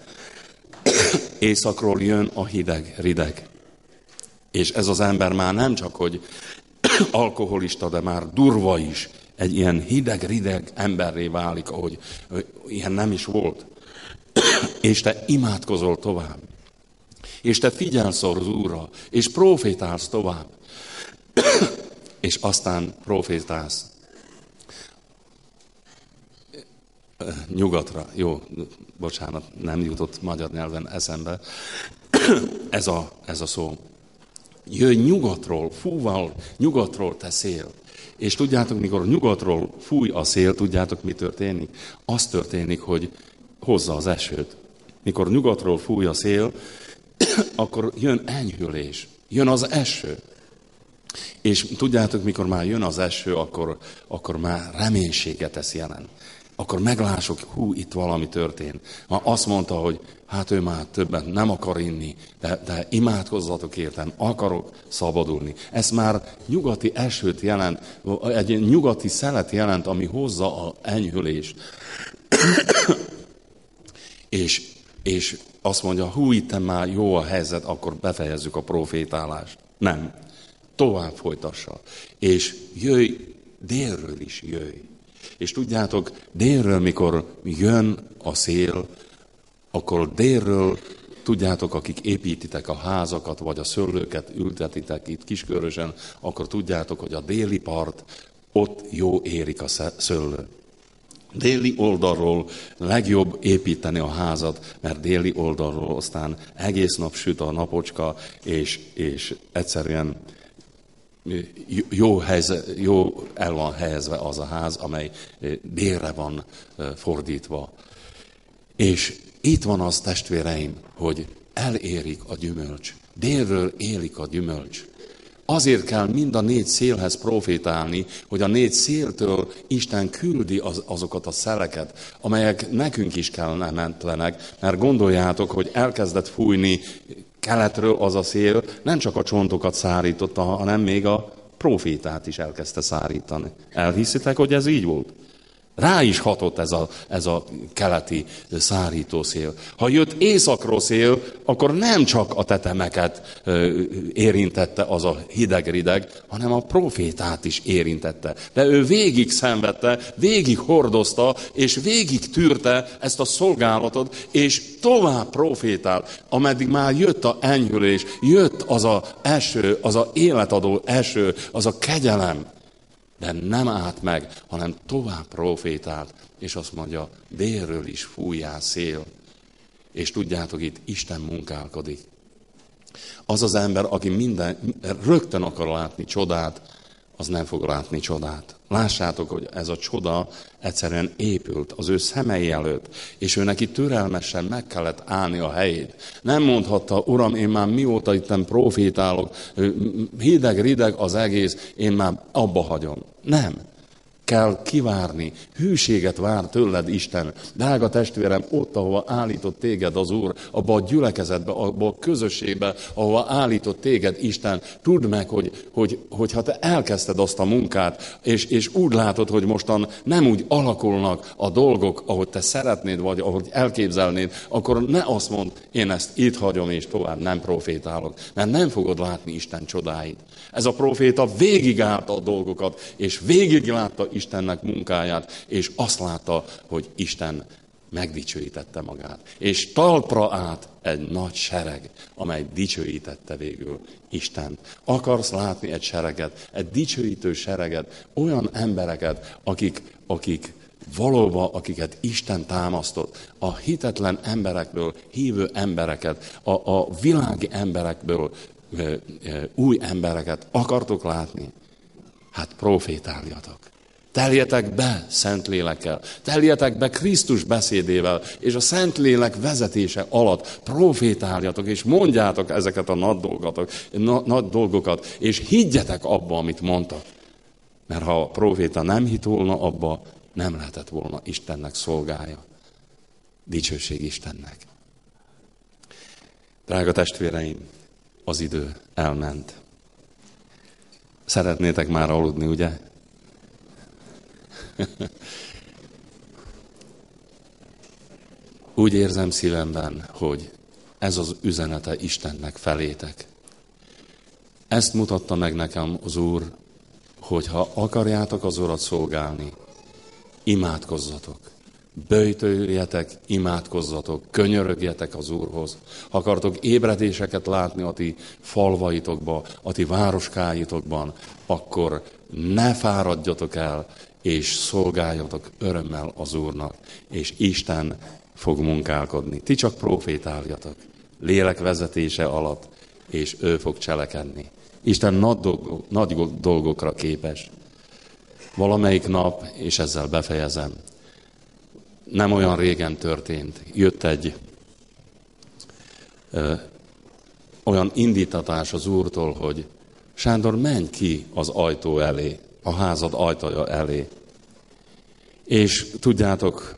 Északról jön a hideg, rideg. És ez az ember már nem csak, hogy alkoholista, de már durva is. Egy ilyen hideg-rideg emberré válik, ahogy ilyen nem is volt. És te imádkozol tovább. És te figyelsz az Úrra, és profétálsz tovább. És aztán profétálsz nyugatra. Jó, bocsánat, nem jutott magyar nyelven eszembe. Ez a, ez a szó. Jöjj nyugatról, fúval nyugatról te szél. És tudjátok, mikor nyugatról fúj a szél, tudjátok, mi történik? Az történik, hogy hozza az esőt. Mikor nyugatról fúj a szél, akkor jön enyhülés, jön az eső. És tudjátok, mikor már jön az eső, akkor, akkor már reménységet tesz jelen. Akkor meglássuk, hú, itt valami történt. Ma azt mondta, hogy hát ő már többet nem akar inni, de, de imádkozzatok értem, akarok szabadulni. Ez már nyugati esőt jelent, egy nyugati szelet jelent, ami hozza az enyhülést. és, és azt mondja, hú, itt már jó a helyzet, akkor befejezzük a profétálást. Nem. Tovább folytassa. És jöjj, délről is jöjj. És tudjátok, délről, mikor jön a szél, akkor délről, tudjátok, akik építitek a házakat, vagy a szőlőket ültetitek itt Kiskörösen, akkor tudjátok, hogy a déli part, ott jó érik a szőlő. Déli oldalról legjobb építeni a házat, mert déli oldalról aztán egész nap süt a napocska, és, és egyszerűen jó, helyze, jó el van helyezve az a ház, amely délre van fordítva. És itt van az, testvéreim, hogy elérik a gyümölcs. Délről élik a gyümölcs. Azért kell mind a négy szélhez profétálni, hogy a négy széltől Isten küldi az, azokat a szeleket, amelyek nekünk is kellemetlenek, mert gondoljátok, hogy elkezdett fújni keletről az a szél, nem csak a csontokat szárította, hanem még a profétát is elkezdte szárítani. Elhiszitek, hogy ez így volt? Rá is hatott ez a, ez a keleti szárítószél. Ha jött északról szél, akkor nem csak a tetemeket érintette az a hideg-rideg, hanem a profétát is érintette. De ő végig szenvedte, végig hordozta, és végig tűrte ezt a szolgálatot, és tovább profétált, ameddig már jött a enyhülés, jött az a eső, az a életadó eső, az a kegyelem. De nem állt meg, hanem tovább profétált, és azt mondja, délről is fújjál szél. És tudjátok, itt Isten munkálkodik. Az az ember, aki minden, rögtön akar látni csodát, az nem fog látni csodát. Lássátok, hogy ez a csoda egyszerűen épült az ő szemei előtt, és ő neki türelmesen meg kellett állni a helyét. Nem mondhatta, Uram, én már mióta itten profétálok, hideg-rideg az egész, én már abba hagyom. Nem. Kell kivárni, hűséget vár tőled Isten. Drága testvérem, ott, ahova állított téged az Úr, abba a gyülekezetbe, abba a közösségbe, ahova állított téged Isten, tudd meg, hogy, hogy, hogy ha te elkezdted azt a munkát, és, és úgy látod, hogy mostan nem úgy alakulnak a dolgok, ahogy te szeretnéd, vagy ahogy elképzelnéd, akkor ne azt mondd, én ezt itt hagyom, és tovább nem profétálok, mert nem fogod látni Isten csodáit. Ez a proféta végigállta a dolgokat, és végiglátta Istennek munkáját, és azt látta, hogy Isten megdicsőítette magát. És talpra állt egy nagy sereg, amely dicsőítette végül Isten. Akarsz látni egy sereget, egy dicsőítő sereget, olyan embereket, akik, akik valóban, akiket Isten támasztott, a hitetlen emberekből hívő embereket, a, a világi emberekből új embereket akartok látni? Hát profétáljatok. Teljetek be Szentlélekkel, teljetek be Krisztus beszédével, és a Szentlélek vezetése alatt profétáljatok, és mondjátok ezeket a nagy dolgokat, nagy dolgokat, és higgyetek abba, amit mondtak. Mert ha a proféta nem hitt volna abba, nem lehetett volna Istennek szolgája. Dicsőség Istennek. Drága testvéreim, az idő elment. Szeretnétek már aludni, ugye? Úgy érzem szívemben, hogy ez az üzenete Istennek felétek. Ezt mutatta meg nekem az Úr, hogy ha akarjátok az Urat szolgálni, imádkozzatok. Böjtöljetek, imádkozzatok, könyörögjetek az Úrhoz. Ha akartok ébredéseket látni a ti falvaitokba, a ti városkáitokban, akkor ne fáradjatok el, és szolgáljatok örömmel az Úrnak, és Isten fog munkálkodni. Ti csak profétáljatok, lélek vezetése alatt, és ő fog cselekedni. Isten nagy, dolgok, nagy dolgokra képes. Valamelyik nap, és ezzel befejezem, nem olyan régen történt, jött egy ö, olyan indítatás az Úrtól, hogy Sándor, menj ki az ajtó elé, a házad ajtaja elé. És tudjátok,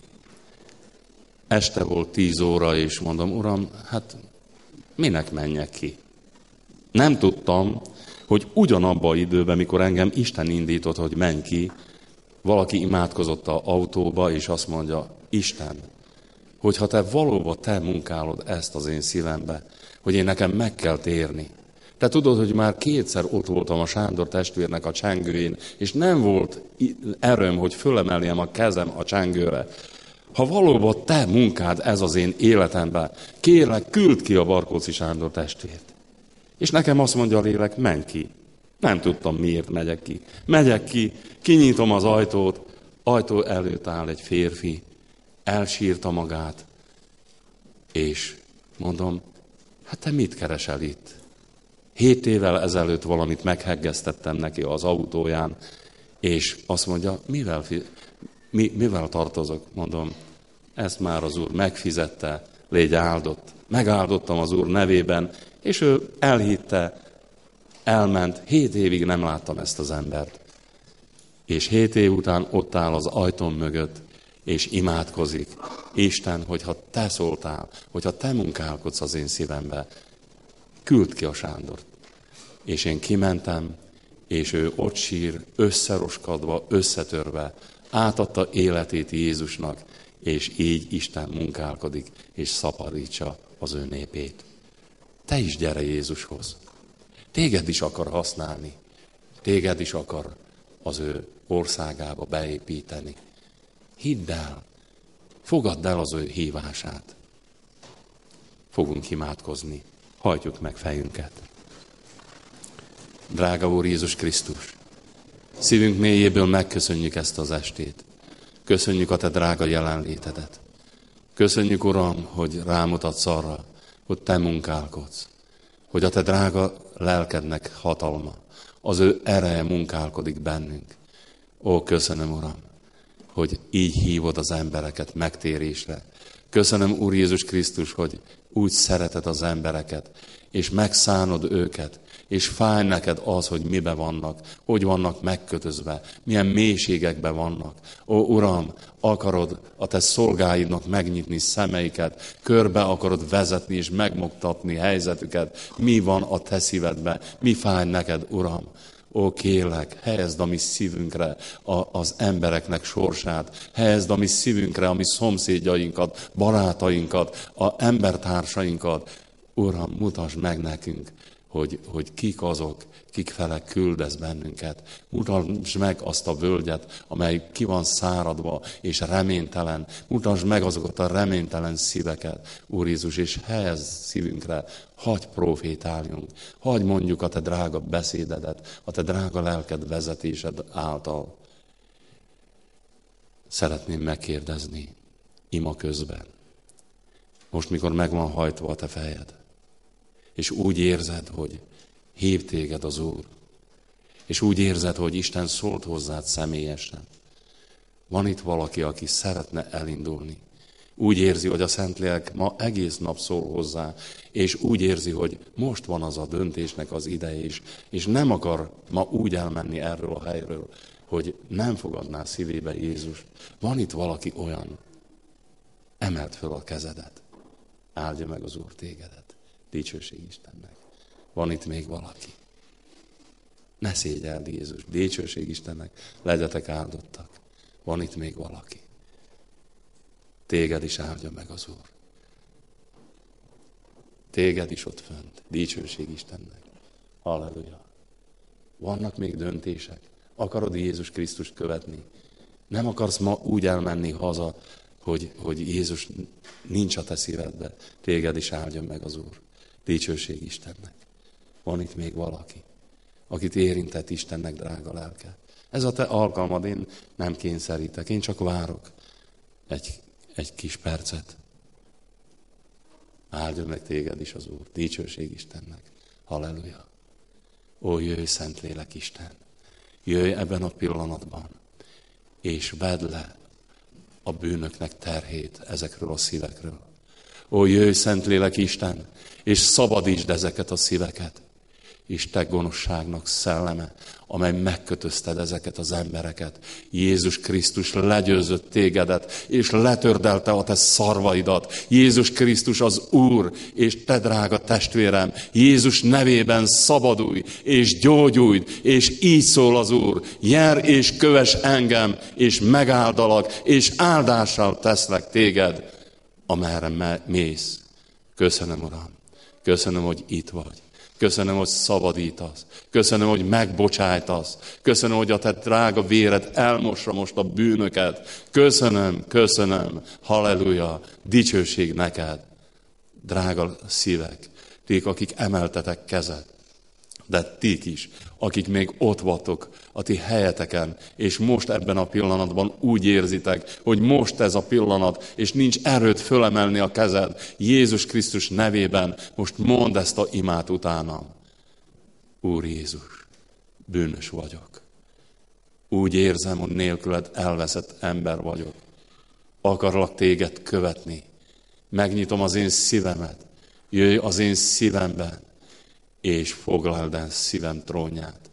este volt tíz óra, és mondom, Uram, hát minek menjek ki? Nem tudtam, hogy ugyanabban az időben, mikor engem Isten indított, hogy menj ki, valaki imádkozott az autóba, és azt mondja, Isten, hogyha te valóban te munkálod ezt az én szívembe, hogy én nekem meg kell térni. Te tudod, hogy már kétszer ott voltam a Sándor testvérnek a csengőjén, és nem volt erőm, hogy fölemeljem a kezem a csengőre. Ha valóban te munkád ez az én életemben, kérlek, küld ki a Barkóczy Sándor testvért. És nekem azt mondja a lélek, menj ki. Nem tudtam, miért megyek ki. Megyek ki, kinyitom az ajtót, ajtó előtt áll egy férfi, elsírta magát, és mondom, hát te mit keresel itt? Hét évvel ezelőtt valamit megheggeztettem neki az autóján, és azt mondja, mivel, mi, mivel tartozok? Mondom, ezt már az Úr megfizette, légy áldott. Megáldottam az Úr nevében, és ő elhitte, elment, hét évig nem láttam ezt az embert. És hét év után ott áll az ajtón mögött, és imádkozik. Isten, hogyha te szóltál, hogyha te munkálkodsz az én szívembe, küld ki a Sándort. És én kimentem, és ő ott sír, összeroskadva, összetörve, átadta életét Jézusnak, és így Isten munkálkodik, és szaporítsa az ő népét. Te is gyere Jézushoz. Téged is akar használni. Téged is akar az ő országába beépíteni. Hidd el, fogadd el az ő hívását. Fogunk imádkozni. Hajtjuk meg fejünket. Drága Úr Jézus Krisztus, szívünk mélyéből megköszönjük ezt az estét. Köszönjük a te drága jelenlétedet. Köszönjük, Uram, hogy rámutatsz arra, hogy Te munkálkodsz, hogy a Te drága lelkednek hatalma, az ő ereje munkálkodik bennünk. Ó, köszönöm, Uram, hogy így hívod az embereket megtérésre. Köszönöm, Úr Jézus Krisztus, hogy úgy szereted az embereket, és megszánod őket, és fáj neked az, hogy mibe vannak, hogy vannak megkötözve, milyen mélységekben vannak. Ó, Uram, akarod a Te szolgáidnak megnyitni szemeiket, körbe akarod vezetni és megmoktatni helyzetüket. Mi van a Te szívedben? Mi fáj neked, Uram? Ó, kérlek, helyezd a mi szívünkre a, az embereknek sorsát, helyezd a mi szívünkre a mi szomszédjainkat, barátainkat, a embertársainkat. Uram, mutasd meg nekünk, hogy, hogy kik azok, kik fele küldesz bennünket. Mutasd meg azt a völgyet, amely ki van száradva és reménytelen. Mutasd meg azokat a reménytelen szíveket, Úr Jézus, és helyezd szívünkre, hagy profétáljunk, hagy mondjuk a Te drága beszédedet, a Te drága lelked vezetésed által. Szeretném megkérdezni ima közben, most mikor meg van hajtva a te fejed, és úgy érzed, hogy hív téged az Úr, és úgy érzed, hogy Isten szólt hozzád személyesen. Van itt valaki, aki szeretne elindulni. Úgy érzi, hogy a Szentlélek ma egész nap szól hozzá, és úgy érzi, hogy most van az a döntésnek az ideje is, és nem akar ma úgy elmenni erről a helyről, hogy nem fogadná szívébe Jézus. Van itt valaki olyan, emeld föl a kezedet, áldja meg az Úr tégedet. Dicsőség Istennek. Van itt még valaki. Ne szégyeld Jézus. Dicsőség Istennek. Legyetek áldottak. Van itt még valaki. Téged is áldja meg az Úr. Téged is ott fönt. Dicsőség Istennek. Halleluja. Vannak még döntések. Akarod Jézus Krisztust követni? Nem akarsz ma úgy elmenni haza, hogy, hogy Jézus nincs a te szívedbe. Téged is áldja meg az Úr. Dicsőség Istennek. Van itt még valaki, akit érintett Istennek drága lelke. Ez a te alkalmad, én nem kényszerítek, én csak várok egy, egy kis percet. Áldjon meg téged is az Úr. Dicsőség Istennek. Halleluja. Ó, jöjj, Szentlélek Isten. Jöjj ebben a pillanatban, és vedd le a bűnöknek terhét ezekről a szívekről. Ó, jöjj, Szentlélek Isten, és szabadítsd ezeket a szíveket. És te gonoszságnak szelleme, amely megkötözted ezeket az embereket. Jézus Krisztus legyőzött tégedet, és letördelte a te szarvaidat. Jézus Krisztus az Úr, és te drága testvérem, Jézus nevében szabadulj, és gyógyulj, és így szól az Úr. Jár és kövess engem, és megáldalak, és áldással teszlek téged, amerre mész. Köszönöm, Uram. Köszönöm, hogy itt vagy. Köszönöm, hogy szabadítasz. Köszönöm, hogy megbocsájtasz. Köszönöm, hogy a te drága véred elmosra most a bűnöket. Köszönöm, köszönöm. Halleluja. Dicsőség neked. Drága szívek, ti, akik emeltetek kezet, de ti is, akik még ott vagytok a ti helyeteken, és most ebben a pillanatban úgy érzitek, hogy most ez a pillanat, és nincs erőt fölemelni a kezed. Jézus Krisztus nevében most mondd ezt a imát utánam. Úr Jézus, bűnös vagyok. Úgy érzem, hogy nélküled elveszett ember vagyok. Akarlak téged követni. Megnyitom az én szívemet. Jöjj az én szívemben, és foglald el szívem trónját.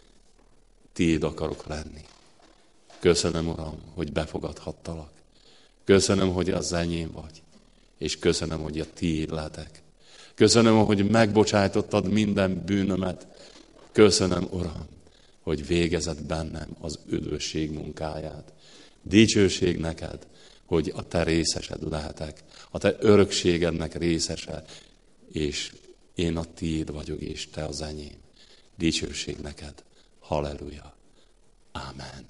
Tiéd akarok lenni. Köszönöm, Uram, hogy befogadhattalak. Köszönöm, hogy az enyém vagy. És köszönöm, hogy a tiéd lehetek. Köszönöm, hogy megbocsájtottad minden bűnömet. Köszönöm, Uram, hogy végezed bennem az üdvösség munkáját. Dicsőség neked, hogy a te részesed lehetek. A te örökségednek részese. És én a tiéd vagyok, és te az enyém. Dicsőség neked. Halleluja. Ámen.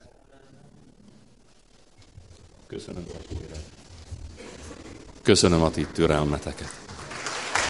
Köszönöm a Köszönöm a ti türelmeteket.